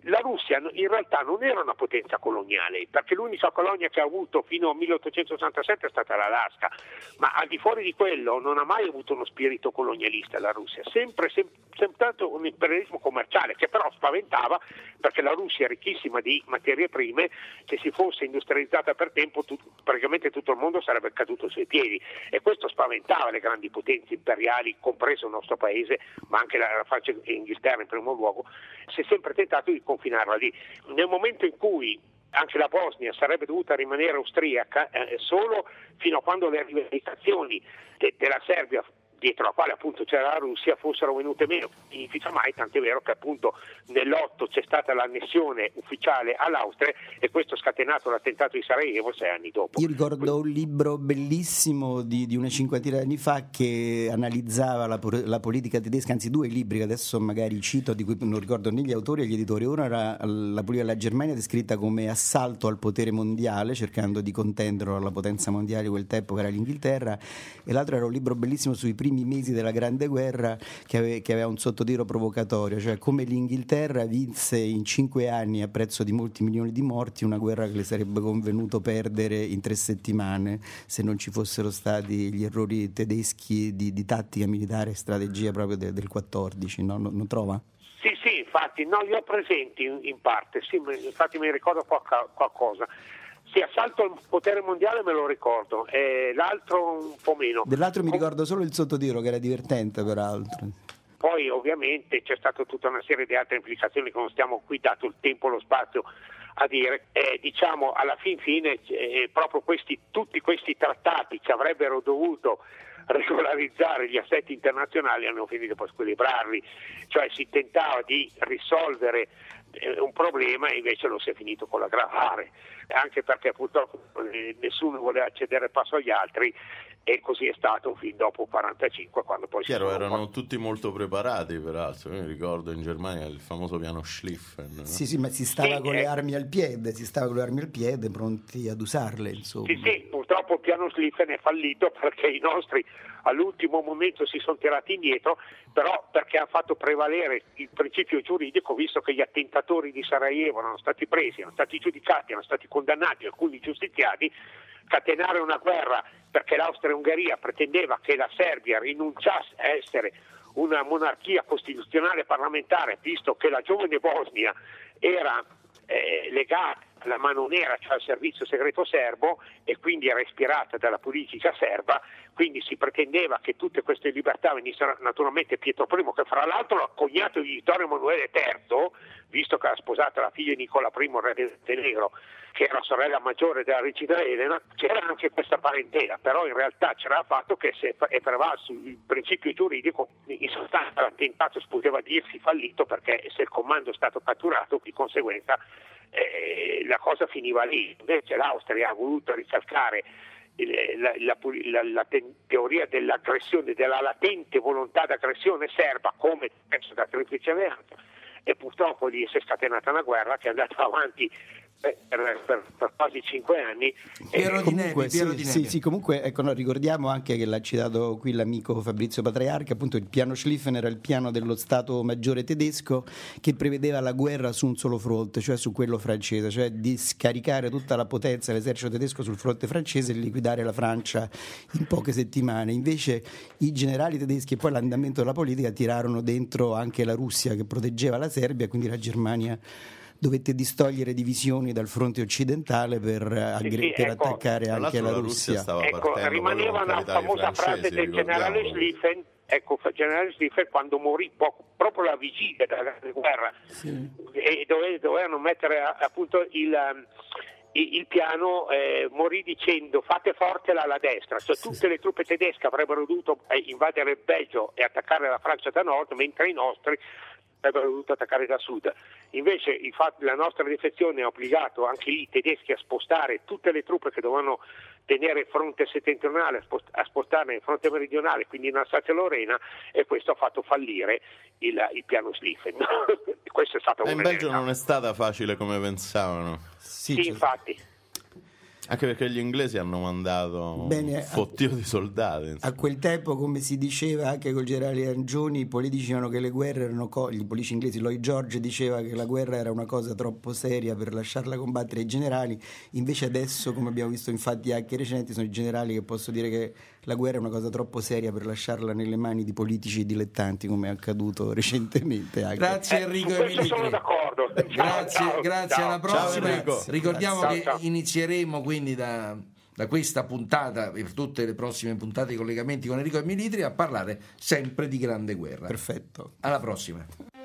la Russia in realtà non era una potenza coloniale, perché l'unica colonia che ha avuto fino al 1867 è stata l'Alaska, ma al di fuori di quello non ha mai avuto uno spirito colonialista la Russia, sempre stato un imperialismo commerciale che però spaventava, perché la Russia è ricchissima di materie prime, se si fosse industrializzata per tempo praticamente tutto il mondo sarebbe caduto sui piedi, e questo spaventava le grandi potenze imperiali, compreso il nostro paese, ma anche la Francia e l'Inghilterra in primo luogo. Si è sempre tentato di confinarla lì. Nel momento in cui anche la Bosnia sarebbe dovuta rimanere austriaca, solo fino a quando le rivendicazioni della Serbia, dietro la quale appunto c'era la Russia, fossero venute meno. Significa mai, tant'è vero che appunto nell'8 c'è stata l'annessione ufficiale all'Austria, e questo ha scatenato l'attentato di Sarajevo 6 anni dopo. Io ricordo un libro bellissimo di una cinquantina di anni fa che analizzava la politica tedesca, anzi 2 libri che adesso magari cito, di cui non ricordo né gli autori né gli editori. Uno era la politica della Germania descritta come assalto al potere mondiale, cercando di contendere alla potenza mondiale di quel tempo che era l'Inghilterra, e l'altro era un libro bellissimo sui primi mesi della Grande Guerra che aveva un sottotitolo provocatorio, cioè come l'Inghilterra vinse in 5 anni a prezzo di molti milioni di morti una guerra che le sarebbe convenuto perdere in 3 settimane se non ci fossero stati gli errori tedeschi di tattica militare e strategia proprio del 14, no? Non trova? Sì, infatti, no, li ho presenti in parte, sì, infatti mi ricordo qualcosa. Sì, assalto al potere mondiale me lo ricordo, l'altro un po' meno. Dell'altro mi ricordo solo il sottotitolo, che era divertente peraltro. Poi ovviamente c'è stata tutta una serie di altre implicazioni che non stiamo qui, dato il tempo e lo spazio, a dire. Diciamo alla fine proprio tutti questi trattati che avrebbero dovuto regolarizzare gli assetti internazionali hanno finito per squilibrarli, cioè si tentava di risolvere un problema e invece lo si è finito con l'aggravare, anche perché purtroppo nessuno voleva cedere il passo agli altri, e così è stato fin dopo 1945, quando poi erano tutti molto preparati, peraltro. Io mi ricordo in Germania il famoso piano Schlieffen, no? Sì, ma si stava con le armi al piede, pronti ad usarle, insomma. Sì, purtroppo il piano Schlieffen è fallito perché i nostri all'ultimo momento si sono tirati indietro, però perché ha fatto prevalere il principio giuridico, visto che gli attentatori di Sarajevo erano stati presi, erano stati giudicati, erano stati condannati, alcuni giustiziati. Catenare una guerra perché l'Austria-Ungheria pretendeva che la Serbia rinunciasse a essere una monarchia costituzionale parlamentare, visto che la giovane Bosnia era legata alla mano nera, cioè al servizio segreto serbo, e quindi era ispirata dalla politica serba, quindi si pretendeva che tutte queste libertà venissero. Naturalmente Pietro I, che fra l'altro era cognato di Vittorio Emanuele III, visto che era sposata la figlia di Nicola I, re del Montenegro, che era sorella maggiore della regina Elena, c'era anche questa parentela, però in realtà c'era il fatto che se è prevalso il principio giuridico, in sostanza l'attentato poteva dirsi fallito, perché se il comando è stato catturato, di conseguenza la cosa finiva lì. Invece l'Austria ha voluto ricalcare la teoria dell'aggressione, della latente volontà d'aggressione serba come penso da triplice alleanza, e purtroppo lì si è scatenata una guerra che è andata avanti per quasi 5 anni. Comunque ecco, no, ricordiamo anche che l'ha citato qui l'amico Fabrizio Patriarca, appunto il piano Schlieffen era il piano dello Stato Maggiore tedesco che prevedeva la guerra su un solo fronte, cioè su quello francese, cioè di scaricare tutta la potenza dell'esercito tedesco sul fronte francese e liquidare la Francia in poche settimane. Invece i generali tedeschi e poi l'andamento della politica tirarono dentro anche la Russia che proteggeva la Serbia, quindi la Germania dovette distogliere divisioni dal fronte occidentale per attaccare anche la Russia. Rimaneva una famosa frase del generale Schlieffen, generale Schlieffen quando morì proprio la vigilia della Grande Guerra, e dovevano mettere appunto il piano, morì dicendo fate forte la destra, cioè tutte le truppe tedesche avrebbero dovuto invadere il Belgio e attaccare la Francia da nord, mentre i nostri avrebbero dovuto attaccare da sud. Invece la nostra defezione ha obbligato anche lì i tedeschi a spostare tutte le truppe che dovevano tenere il fronte settentrionale, a spostarne il fronte meridionale, quindi in Alsazia-Lorena, e questo ha fatto fallire il piano Schlieffen. Questo è stato in Belgio non è stata facile come pensavano. Sì, infatti. Anche perché gli inglesi hanno mandato un fottio di soldati. A quel tempo, come si diceva anche con il generale Angioni, i politici dicevano che le guerre erano gli politici inglesi. Lloyd George diceva che la guerra era una cosa troppo seria per lasciarla combattere ai generali. Invece adesso, come abbiamo visto infatti anche recenti, sono i generali che possono dire che la guerra è una cosa troppo seria per lasciarla nelle mani di politici dilettanti, come è accaduto recentemente anche. Grazie Enrico Emilitri. Sono d'accordo. Grazie, alla prossima. Ciao, Ricordiamo che inizieremo quindi da questa puntata e per tutte le prossime puntate di collegamenti con Enrico Emilitri a parlare sempre di Grande Guerra. Perfetto. Alla prossima.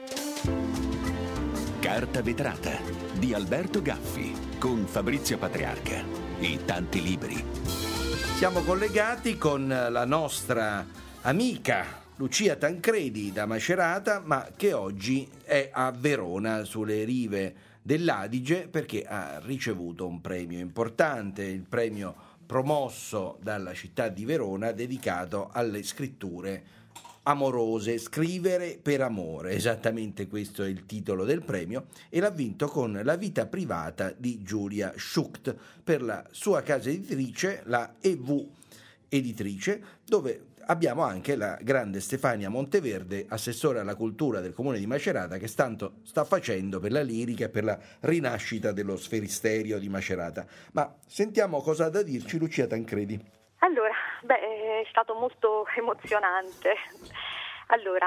Carta vetrata di Alberto Gaffi con Fabrizio Patriarca e tanti libri. Siamo collegati con la nostra amica Lucia Tancredi da Macerata, ma che oggi è a Verona, sulle rive dell'Adige, perché ha ricevuto un premio importante, il premio promosso dalla città di Verona dedicato alle scritture amorose, scrivere per amore, esattamente questo è il titolo del premio, e l'ha vinto con La vita privata di Julia Schucht per la sua casa editrice, la EV Editrice, dove abbiamo anche la grande Stefania Monteverde, assessore alla cultura del comune di Macerata, che tanto sta facendo per la lirica e per la rinascita dello sferisterio di Macerata. Ma sentiamo cosa ha da dirci Lucia Tancredi. Allora, è stato molto emozionante. Allora,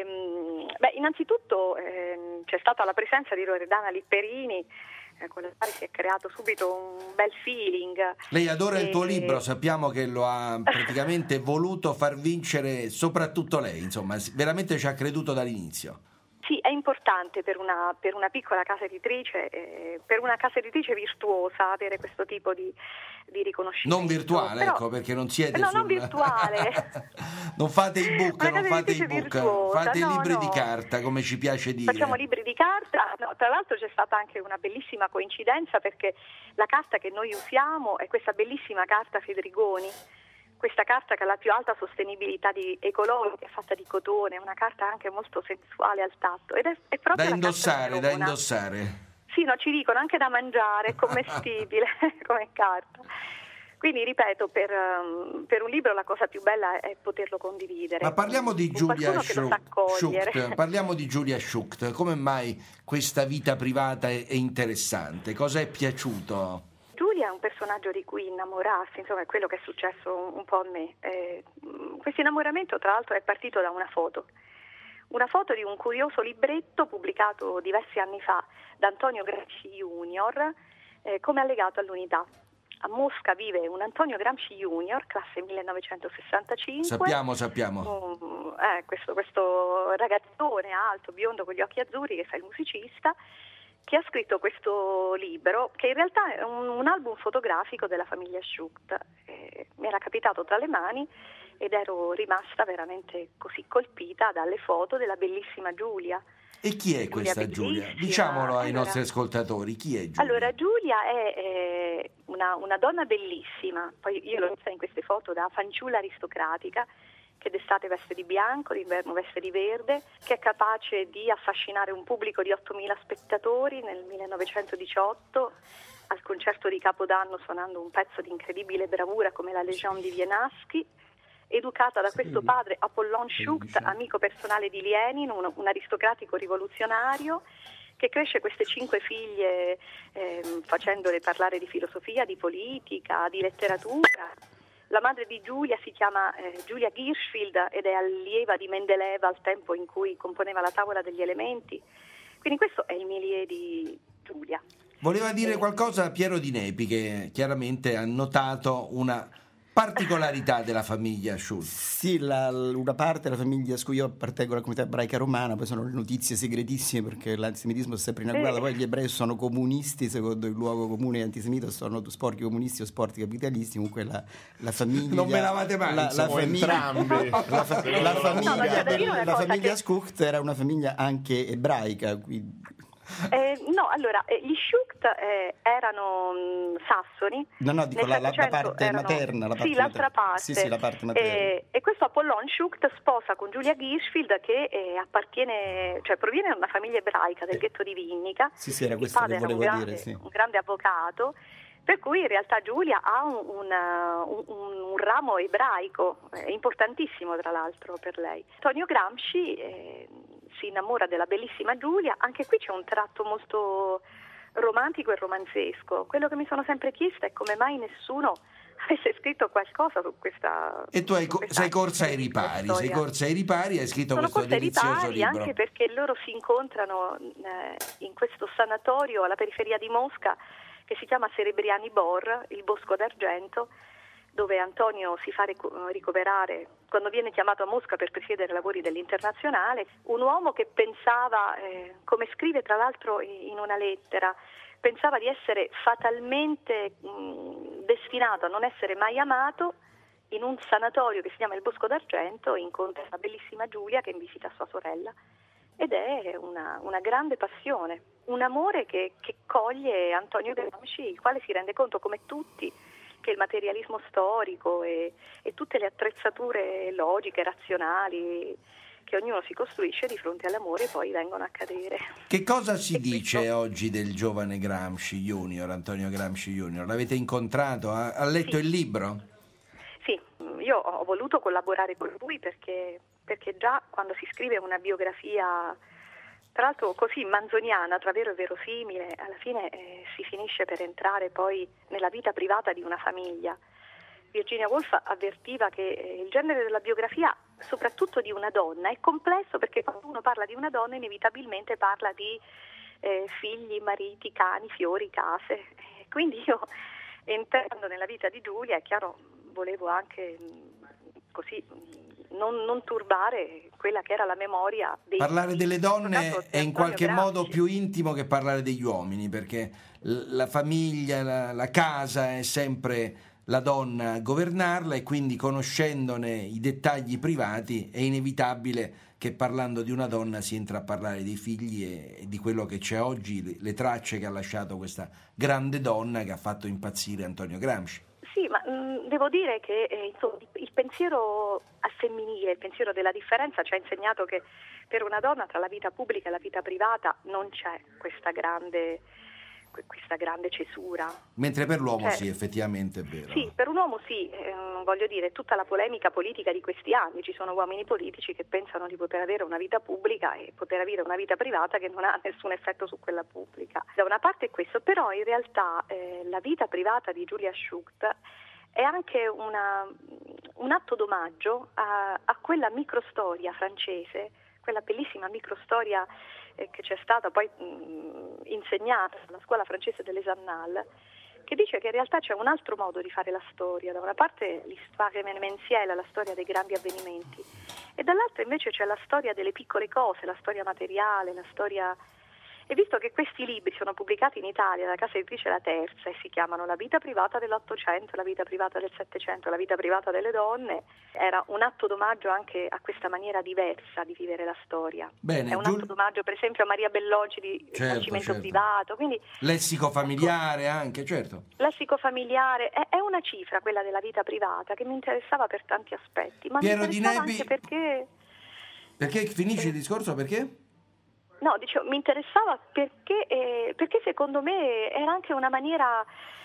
innanzitutto c'è stata la presenza di Loredana Lipperini, con la quale si è creato subito un bel feeling. Lei adora il tuo libro, sappiamo che lo ha praticamente voluto far vincere soprattutto lei, insomma, veramente ci ha creduto dall'inizio. Sì, è importante per una piccola casa editrice, per una casa editrice virtuosa, avere questo tipo di riconoscimento. Non virtuale, però, ecco, perché non siete non virtuale. Non fate ebook, non fate ebook, fate libri di carta, come ci piace dire. Facciamo libri di carta. No, tra l'altro c'è stata anche una bellissima coincidenza, perché la carta che noi usiamo è questa bellissima carta Fedrigoni. Questa carta che ha la più alta sostenibilità ecologica, è fatta di cotone, è una carta anche molto sensuale al tatto ed è proprio da indossare. Sì, no, ci dicono anche da mangiare, è commestibile come carta. Quindi ripeto, per un libro la cosa più bella è poterlo condividere. Ma parliamo di Julia Schucht. Parliamo di Julia Schucht. Come mai questa vita privata è interessante? Cosa è piaciuto? Giulia è un personaggio di cui innamorarsi, insomma è quello che è successo un po' a me. Questo innamoramento tra l'altro è partito da una foto di un curioso libretto pubblicato diversi anni fa da Antonio Gramsci Junior come allegato all'Unità. A Mosca vive un Antonio Gramsci Junior, classe 1965. Sappiamo. Questo ragazzone alto, biondo con gli occhi azzurri che fa il musicista, che ha scritto questo libro, che in realtà è un album fotografico della famiglia Schucht. Mi era capitato tra le mani ed ero rimasta veramente così colpita dalle foto della bellissima Giulia. E chi è questa Giulia? Diciamolo ai nostri ascoltatori, chi è Giulia? Allora, Giulia è una donna bellissima, poi io l'ho vista in queste foto da fanciulla aristocratica, che d'estate veste di bianco, d'inverno veste di verde, che è capace di affascinare un pubblico di 8.000 spettatori nel 1918 al concerto di Capodanno, suonando un pezzo di incredibile bravura come la Legion di Wieniawski, educata da questo padre Apollon Schucht, amico personale di Lenin, un aristocratico rivoluzionario che cresce queste 5 figlie facendole parlare di filosofia, di politica, di letteratura. La madre di Giulia si chiama Julia Girschfeld ed è allieva di Mendeleev al tempo in cui componeva la tavola degli elementi. Quindi questo è il milieu di Giulia. Voleva dire qualcosa Piero Di Nepi, che chiaramente ha notato una particolarità della famiglia Schucht. Sì, una parte della famiglia Schucht, io appartengo alla comunità ebraica romana, poi sono le notizie segretissime perché l'antisemitismo è sempre in agguata, poi gli ebrei sono comunisti, secondo il luogo comune antisemita sono sporchi comunisti o sporchi capitalisti, comunque la famiglia... Non me lavate mai, la famiglia Schucht era una famiglia anche ebraica, quindi... No, allora, gli Schucht erano sassoni. No, dico la parte materna. Sì, l'altra parte. Sì, la parte materna. E questo Apollon Schucht sposa con Julia Girschfeld, che proviene da una famiglia ebraica del ghetto di Vinnica. Sì, era questo che volevo dire, sì. Un grande avvocato. Per cui in realtà Giulia ha un ramo ebraico, importantissimo tra l'altro per lei. Antonio Gramsci si innamora della bellissima Giulia, anche qui c'è un tratto molto romantico e romanzesco. Quello che mi sono sempre chiesta è come mai nessuno avesse scritto qualcosa su questa. E tu sei corsa ai ripari, e hai scritto questo delizioso libro. Anche perché loro si incontrano in questo sanatorio alla periferia di Mosca che si chiama Serebriani Bor, il Bosco d'Argento, dove Antonio si fa ricoverare quando viene chiamato a Mosca per presiedere i lavori dell'Internazionale, un uomo che pensava, come scrive tra l'altro in una lettera, pensava di essere fatalmente destinato a non essere mai amato. In un sanatorio che si chiama il Bosco d'Argento incontra la bellissima Giulia che visita sua sorella, ed è una grande passione, un amore che coglie Antonio Gramsci, il quale si rende conto, come tutti, che il materialismo storico e tutte le attrezzature logiche, razionali che ognuno si costruisce di fronte all'amore poi vengono a cadere. Che cosa si dice oggi del giovane Gramsci Junior, Antonio Gramsci Junior? L'avete incontrato? Ha letto il libro? Sì, io ho voluto collaborare con lui perché già quando si scrive una biografia, tra l'altro così manzoniana, tra vero e verosimile, alla fine si finisce per entrare poi nella vita privata di una famiglia. Virginia Woolf avvertiva che il genere della biografia, soprattutto di una donna, è complesso perché quando uno parla di una donna inevitabilmente parla di figli, mariti, cani, fiori, case. Quindi io, entrando nella vita di Giulia, è chiaro, volevo anche così non turbare quella che era la memoria dei parlare figli. delle donne è in qualche Gramsci. modo più intimo che parlare degli uomini, perché la famiglia, la casa è sempre la donna a governarla, e quindi conoscendone i dettagli privati è inevitabile che parlando di una donna si entra a parlare dei figli e di quello che c'è oggi, le tracce che ha lasciato questa grande donna che ha fatto impazzire Antonio Gramsci. Sì, ma devo dire che insomma, il pensiero femminile, il pensiero della differenza ci ha insegnato che per una donna tra la vita pubblica e la vita privata non c'è questa grande cesura. Mentre per l'uomo sì, effettivamente è vero. Sì, per un uomo sì, voglio dire, tutta la polemica politica di questi anni, ci sono uomini politici che pensano di poter avere una vita pubblica e poter avere una vita privata che non ha nessun effetto su quella pubblica. Da una parte è questo, però in realtà la vita privata di Julia Schucht è anche un atto d'omaggio a quella microstoria francese, quella bellissima microstoria che c'è stata poi insegnata alla scuola francese dell'Es Annales, che dice che in realtà c'è un altro modo di fare la storia. Da una parte l'histoire événementielle, la storia dei grandi avvenimenti, e dall'altra invece c'è la storia delle piccole cose, la storia materiale, la storia. E visto che questi libri sono pubblicati in Italia da casa editrice La Terza e si chiamano La vita privata dell'Ottocento, La vita privata del Settecento, La vita privata delle donne, era un atto d'omaggio anche a questa maniera diversa di vivere la storia. Bene, è un atto d'omaggio per esempio a Maria Bellocci di Nascimento Privato. Quindi, lessico familiare anche, certo. Lessico familiare, è una cifra quella della vita privata che mi interessava per tanti aspetti, ma Piero mi interessava Di Nebbi, anche perché. Perché finisci il discorso? Perché? No, dicevo, mi interessava perché secondo me era anche una maniera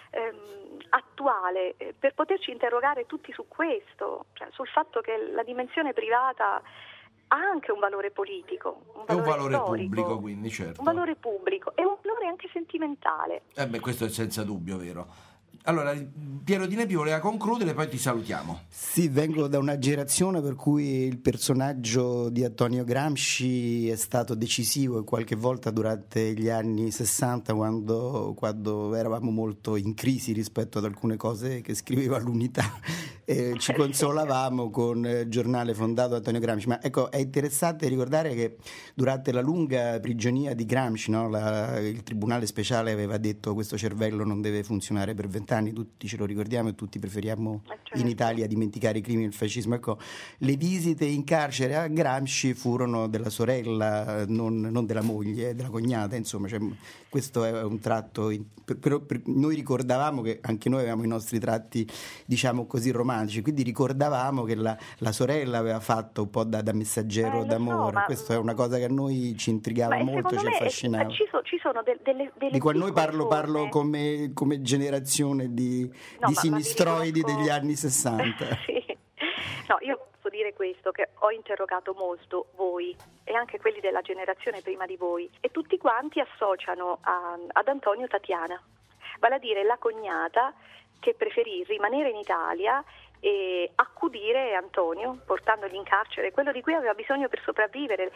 attuale per poterci interrogare tutti su questo, cioè sul fatto che la dimensione privata ha anche un valore politico, un valore pubblico, quindi certo. Un valore pubblico e un valore anche sentimentale. Questo è senza dubbio vero. Allora, Piero Di Nebbi voleva concludere, poi ti salutiamo. Sì, vengo da una generazione per cui il personaggio di Antonio Gramsci è stato decisivo e qualche volta durante gli anni 60, quando eravamo molto in crisi rispetto ad alcune cose che scriveva all'Unità, ci consolavamo con il giornale fondato da Antonio Gramsci. Ma ecco, è interessante ricordare che durante la lunga prigionia di Gramsci, no, il tribunale speciale aveva detto: questo cervello non deve funzionare per 20 anni, tutti ce lo ricordiamo e tutti preferiamo in Italia dimenticare i crimini del fascismo. Ecco, le visite in carcere a Gramsci furono della sorella, non della moglie, della cognata, insomma, cioè, questo è un tratto, però noi ricordavamo che anche noi avevamo i nostri tratti, diciamo così, romantici, quindi ricordavamo che la sorella aveva fatto un po' da messaggero d'amore, questa è una cosa che a noi ci intrigava molto, ci affascinava. Ci sono delle di cui noi parlo come generazione di sinistroidi degli anni 60. Sì. No, io posso dire questo, che ho interrogato molto voi e anche quelli della generazione prima di voi, e tutti quanti associano ad Antonio Tatiana, vale a dire la cognata che preferì rimanere in Italia e accudire Antonio portandogli in carcere quello di cui aveva bisogno per sopravvivere,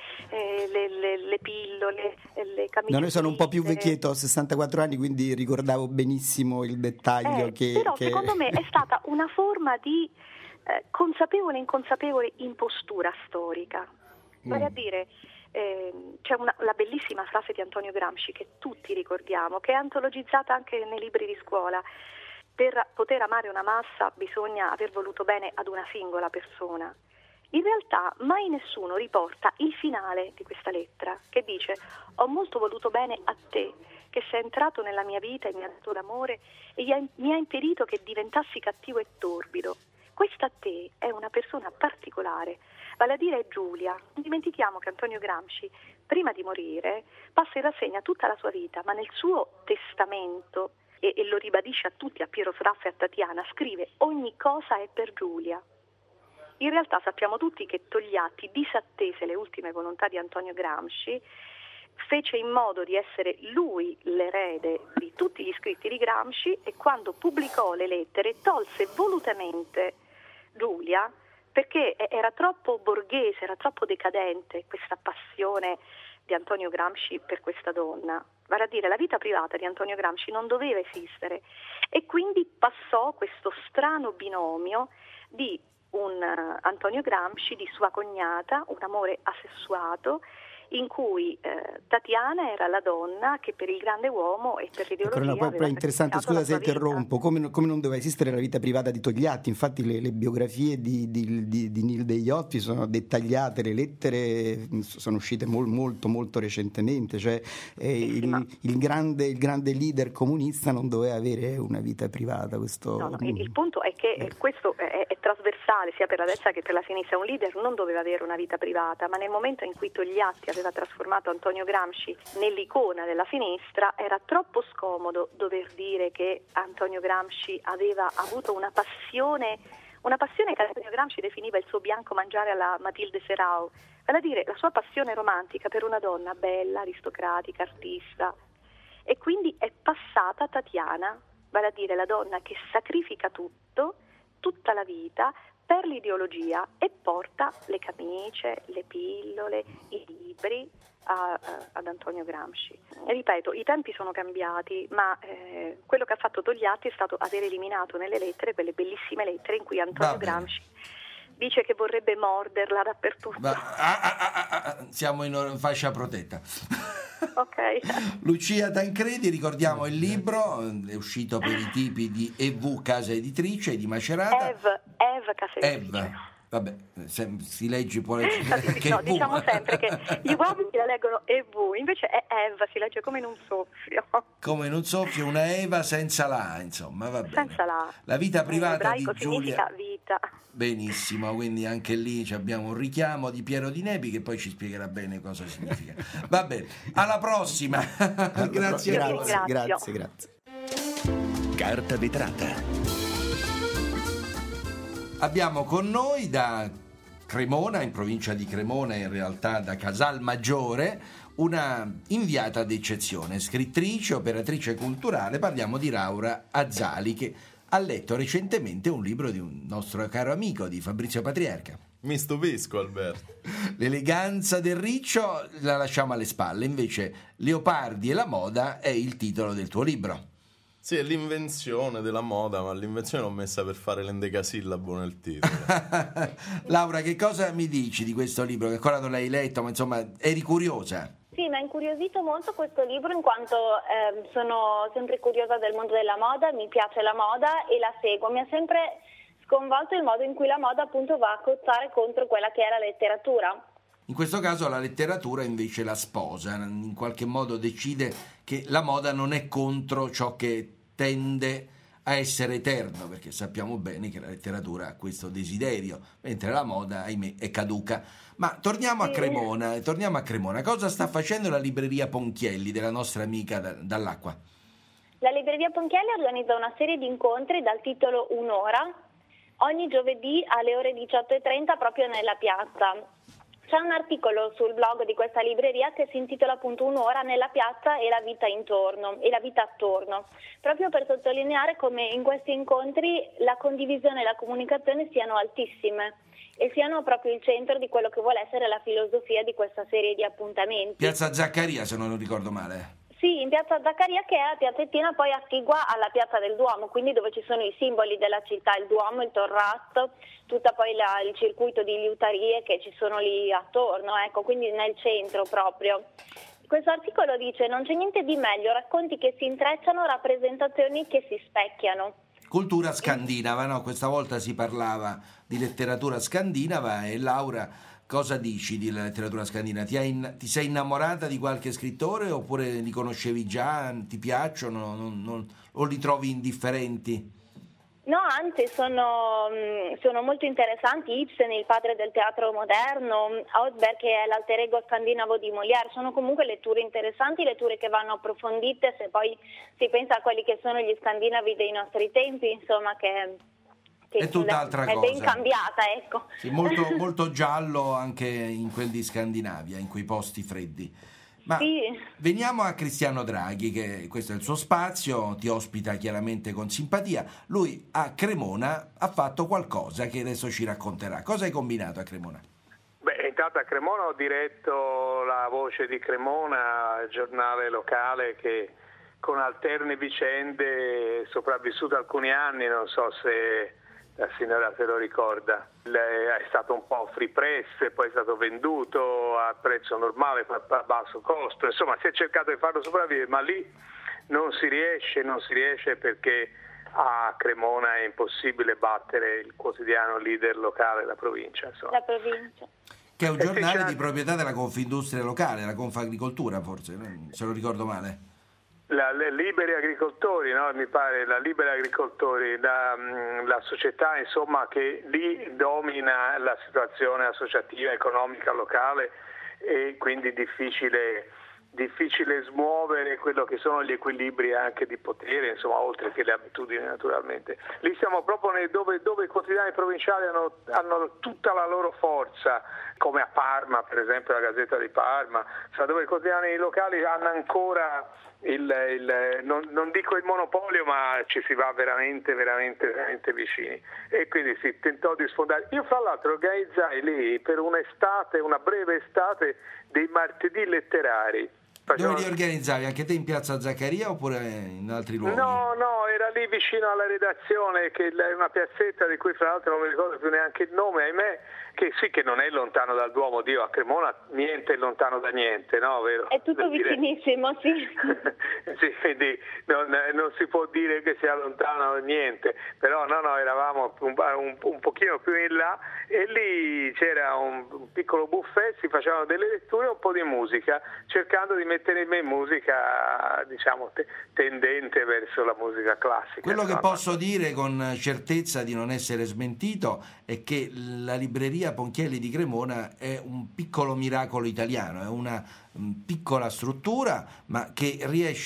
le pillole, le camicette. Noi sono un po' più vecchietto, ho 64 anni, quindi ricordavo benissimo il dettaglio però secondo me è stata una forma di consapevole e inconsapevole impostura storica, vale a dire c'è la bellissima frase di Antonio Gramsci che tutti ricordiamo, che è antologizzata anche nei libri di scuola: per poter amare una massa bisogna aver voluto bene ad una singola persona. In realtà mai nessuno riporta il finale di questa lettera, che dice: ho molto voluto bene a te, che sei entrato nella mia vita e mi ha dato l'amore e mi ha impedito che diventassi cattivo e torbido. Questa a te è una persona particolare, vale a dire Giulia. Non dimentichiamo che Antonio Gramsci, prima di morire, passa in rassegna tutta la sua vita, ma nel suo testamento, e lo ribadisce a tutti, a Piero Sraffa e a Tatiana, scrive: ogni cosa è per Giulia. In realtà sappiamo tutti che Togliatti, disattese le ultime volontà di Antonio Gramsci, fece in modo di essere lui l'erede di tutti gli scritti di Gramsci, e quando pubblicò le lettere tolse volutamente Giulia perché era troppo borghese, era troppo decadente questa passione di Antonio Gramsci per questa donna. Vale a dire, la vita privata di Antonio Gramsci non doveva esistere, e quindi passò questo strano binomio di un Antonio Gramsci, di sua cognata, un amore asessuato, in cui Tatiana era la donna che per il grande uomo e per l'ideologia poi è interessante, scusa se interrompo, come non doveva esistere la vita privata di Togliatti. Infatti le biografie di Nilde Iotti sono dettagliate, le lettere sono uscite molto recentemente, cioè il grande leader comunista non doveva avere una vita privata. Il punto è che questo è trasversale sia per la destra che per la sinistra. Un leader non doveva avere una vita privata, ma nel momento in cui Togliatti aveva trasformato Antonio Gramsci nell'icona della sinistra, era troppo scomodo dover dire che Antonio Gramsci aveva avuto una passione che Antonio Gramsci definiva il suo bianco mangiare alla Matilde Serao, vale a dire la sua passione romantica per una donna bella, aristocratica, artista. E quindi è passata Tatiana, vale a dire la donna che sacrifica tutto, tutta la vita, per l'ideologia, e porta le camicie, le pillole, i libri ad Antonio Gramsci. E ripeto, i tempi sono cambiati, ma quello che ha fatto Togliatti è stato aver eliminato nelle lettere quelle bellissime lettere in cui Antonio Gramsci dice che vorrebbe morderla dappertutto. Siamo in fascia protetta. Ok. Lucia Tancredi, ricordiamo il libro, è uscito per i tipi di EV Casa Editrice di Macerata. Ev Casa Editrice. Vabbè, si legge poi che no, diciamo sempre che gli uomini la leggono EV, invece è Eva, si legge come in un soffio. Come in un soffio, una Eva senza la, insomma, va bene. Senza la vita privata di Giulia. Significa vita. Benissimo, quindi anche lì abbiamo un richiamo di Piero Di Nepi che poi ci spiegherà bene cosa significa. Va bene, alla prossima. Grazie. Carta vetrata. Abbiamo con noi da Cremona, in provincia di Cremona, in realtà da Casalmaggiore, una inviata d'eccezione, scrittrice, operatrice culturale. Parliamo di Laura Azzali, che ha letto recentemente un libro di un nostro caro amico, di Fabrizio Patriarca. Mi stupisco, Alberto. L'eleganza del riccio la lasciamo alle spalle, invece Leopardi e la moda è il titolo del tuo libro. Sì, è l'invenzione della moda, ma l'invenzione l'ho messa per fare l'endecasillabo nel titolo. Laura, che cosa mi dici di questo libro? Che ancora non l'hai letto, ma insomma eri curiosa? Sì, mi ha incuriosito molto questo libro, in quanto sono sempre curiosa del mondo della moda, mi piace la moda e la seguo. Mi ha sempre sconvolto il modo in cui la moda appunto va a cozzare contro quella che è la letteratura. In questo caso la letteratura invece la sposa, in qualche modo decide che la moda non è contro ciò che tende a essere eterno, perché sappiamo bene che la letteratura ha questo desiderio, mentre la moda, ahimè, è caduca. Ma torniamo a Cremona. Cosa sta facendo la libreria Ponchielli della nostra amica dall'Acqua? La libreria Ponchielli organizza una serie di incontri dal titolo Un'ora, ogni giovedì alle ore 18:30 proprio nella piazza. C'è un articolo sul blog di questa libreria che si intitola appunto Un'ora nella piazza e la vita intorno e la vita attorno, proprio per sottolineare come in questi incontri la condivisione e la comunicazione siano altissime e siano proprio il centro di quello che vuole essere la filosofia di questa serie di appuntamenti. Piazza Zaccaria, se non ricordo male. Sì, in piazza Zaccaria, che è la piazzettina poi attigua alla piazza del Duomo, quindi dove ci sono i simboli della città, il Duomo, il Torrasto, tutta poi il circuito di liutarie che ci sono lì attorno, ecco, quindi nel centro proprio. Questo articolo dice: non c'è niente di meglio, racconti che si intrecciano, rappresentazioni che si specchiano. Cultura scandinava, no? Questa volta si parlava di letteratura scandinava e Laura... Cosa dici di letteratura scandinava? Ti sei innamorata di qualche scrittore oppure li conoscevi già? Ti piacciono? O li trovi indifferenti? No, anzi, sono molto interessanti. Ibsen, il padre del teatro moderno, Odberg, che è l'alter ego scandinavo di Molière. Sono comunque letture interessanti, letture che vanno approfondite, se poi si pensa a quelli che sono gli scandinavi dei nostri tempi, insomma, che è tutt'altra cosa. È ben cambiata, ecco. Sì, molto, molto giallo anche in quel di Scandinavia, in quei posti freddi. Ma sì. Veniamo a Cristiano Draghi, che questo è il suo spazio, ti ospita chiaramente con simpatia. Lui a Cremona ha fatto qualcosa che adesso ci racconterà. Cosa hai combinato a Cremona? Beh, intanto a Cremona ho diretto La Voce di Cremona, il giornale locale che con alterne vicende è sopravvissuto alcuni anni, non so se la signora se lo ricorda. È stato un po' free press, poi è stato venduto a prezzo normale, a basso costo, insomma si è cercato di farlo sopravvivere, ma lì non si riesce perché a Cremona è impossibile battere il quotidiano leader locale, la provincia. Insomma. La provincia. Che è un giornale di proprietà della Confindustria locale, la Confagricoltura forse, se lo ricordo male. Le Liberi Agricoltori, no? Mi pare, la Liberi Agricoltori, la società insomma che lì domina la situazione associativa economica locale e quindi difficile smuovere quello che sono gli equilibri anche di potere, insomma, oltre che le abitudini naturalmente. Lì siamo proprio dove i quotidiani provinciali hanno tutta la loro forza, come a Parma, per esempio la Gazzetta di Parma, cioè dove i quotidiani locali hanno ancora non dico il monopolio, ma ci si va veramente vicini. E quindi si tentò di sfondare. Io fra l'altro organizzai lì per un'estate, una breve estate, dei martedì letterari. Dove li organizzavi? Anche te in piazza Zaccaria oppure in altri luoghi? No, era lì vicino alla redazione, che è una piazzetta di cui fra l'altro non mi ricordo più neanche il nome, ahimè, che sì che non è lontano dal Duomo, Dio, a Cremona niente è lontano da niente, no? Vero? È tutto vicinissimo, sì. Sì, quindi non si può dire che sia lontano niente, però no, eravamo un pochino più in là e lì c'era un piccolo buffet, si facevano delle letture e un po' di musica, cercando di mettere in me musica, diciamo, tendente verso la musica classica. Quello che posso dire con certezza di non essere smentito è che la libreria Ponchielli di Cremona è un piccolo miracolo italiano, è una piccola struttura ma che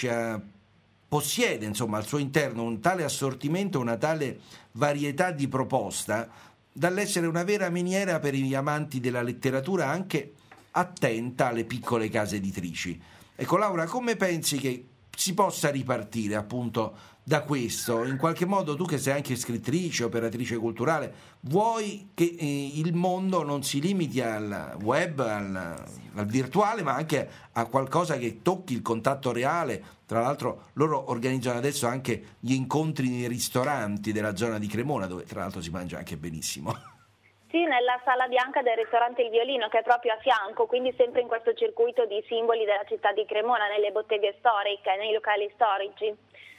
possiede insomma al suo interno un tale assortimento, una tale varietà di proposta dall'essere una vera miniera per gli amanti della letteratura, anche attenta alle piccole case editrici. Ecco Laura, come pensi che si possa ripartire appunto da questo? In qualche modo tu che sei anche scrittrice, operatrice culturale, vuoi che il mondo non si limiti al web, al virtuale, ma anche a qualcosa che tocchi il contatto reale? Tra l'altro loro organizzano adesso anche gli incontri nei ristoranti della zona di Cremona, dove tra l'altro si mangia anche benissimo. Sì, nella sala bianca del ristorante Il Violino, che è proprio a fianco, quindi sempre in questo circuito di simboli della città di Cremona, nelle botteghe storiche, nei locali storici.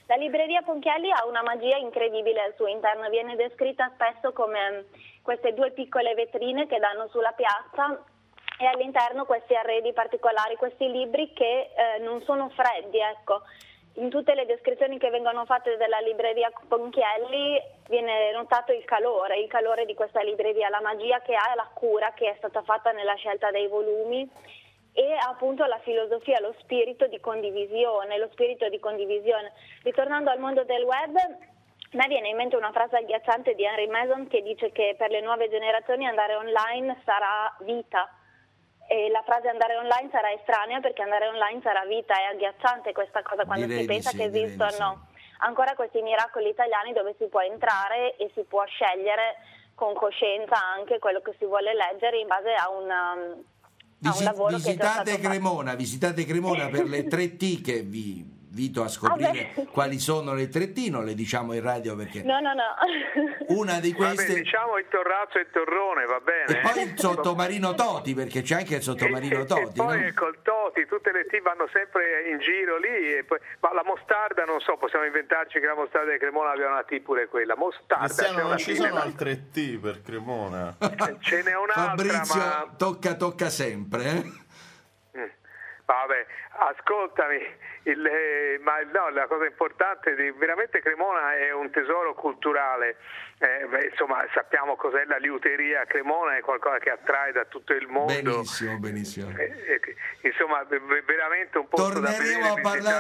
La libreria Ponchielli ha una magia incredibile al suo interno, viene descritta spesso come queste due piccole vetrine che danno sulla piazza e all'interno questi arredi particolari, questi libri che non sono freddi, ecco. In tutte le descrizioni che vengono fatte della libreria Ponchielli viene notato il calore di questa libreria, la magia che ha e la cura che è stata fatta nella scelta dei volumi e appunto la filosofia, lo spirito di condivisione. Ritornando al mondo del web, a me viene in mente una frase agghiacciante di Henry Mason che dice che per le nuove generazioni andare online sarà vita. E la frase andare online sarà estranea perché andare online sarà vita. È agghiacciante questa cosa quando si pensa che esistono ancora questi miracoli italiani dove si può entrare e si può scegliere con coscienza anche quello che si vuole leggere in base a un lavoro visitate che è Cremona, visitate Cremona per le 3T che vi invito a scoprire quali sono le 3T, non le diciamo in radio perché no. Una di queste diciamo il Torrazzo e il Torrone, va bene, e poi il sottomarino Toti, perché c'è anche il sottomarino Toti, e poi no? Col Toti tutte le T vanno sempre in giro lì e poi, ma la mostarda non so, possiamo inventarci che la mostarda di Cremona abbia una T pure quella mostarda. Cristiano, non ci sono altre T per Cremona. Ce n'è un'altra. Fabrizio, ma tocca sempre, Vabbè, ascoltami, la cosa importante veramente Cremona è un tesoro culturale, insomma sappiamo cos'è la liuteria a Cremona, è qualcosa che attrae da tutto il mondo. Benissimo. Insomma veramente un posto torneremo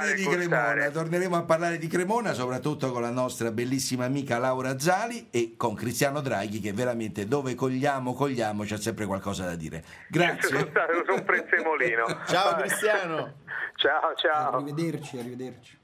a parlare di Cremona, Cremona soprattutto con la nostra bellissima amica Laura Zali e con Cristiano Draghi che veramente dove cogliamo c'è sempre qualcosa da dire. Grazie. Sono stato un prezzemolino. Ciao Cristiano. Ciao. Arrivederci.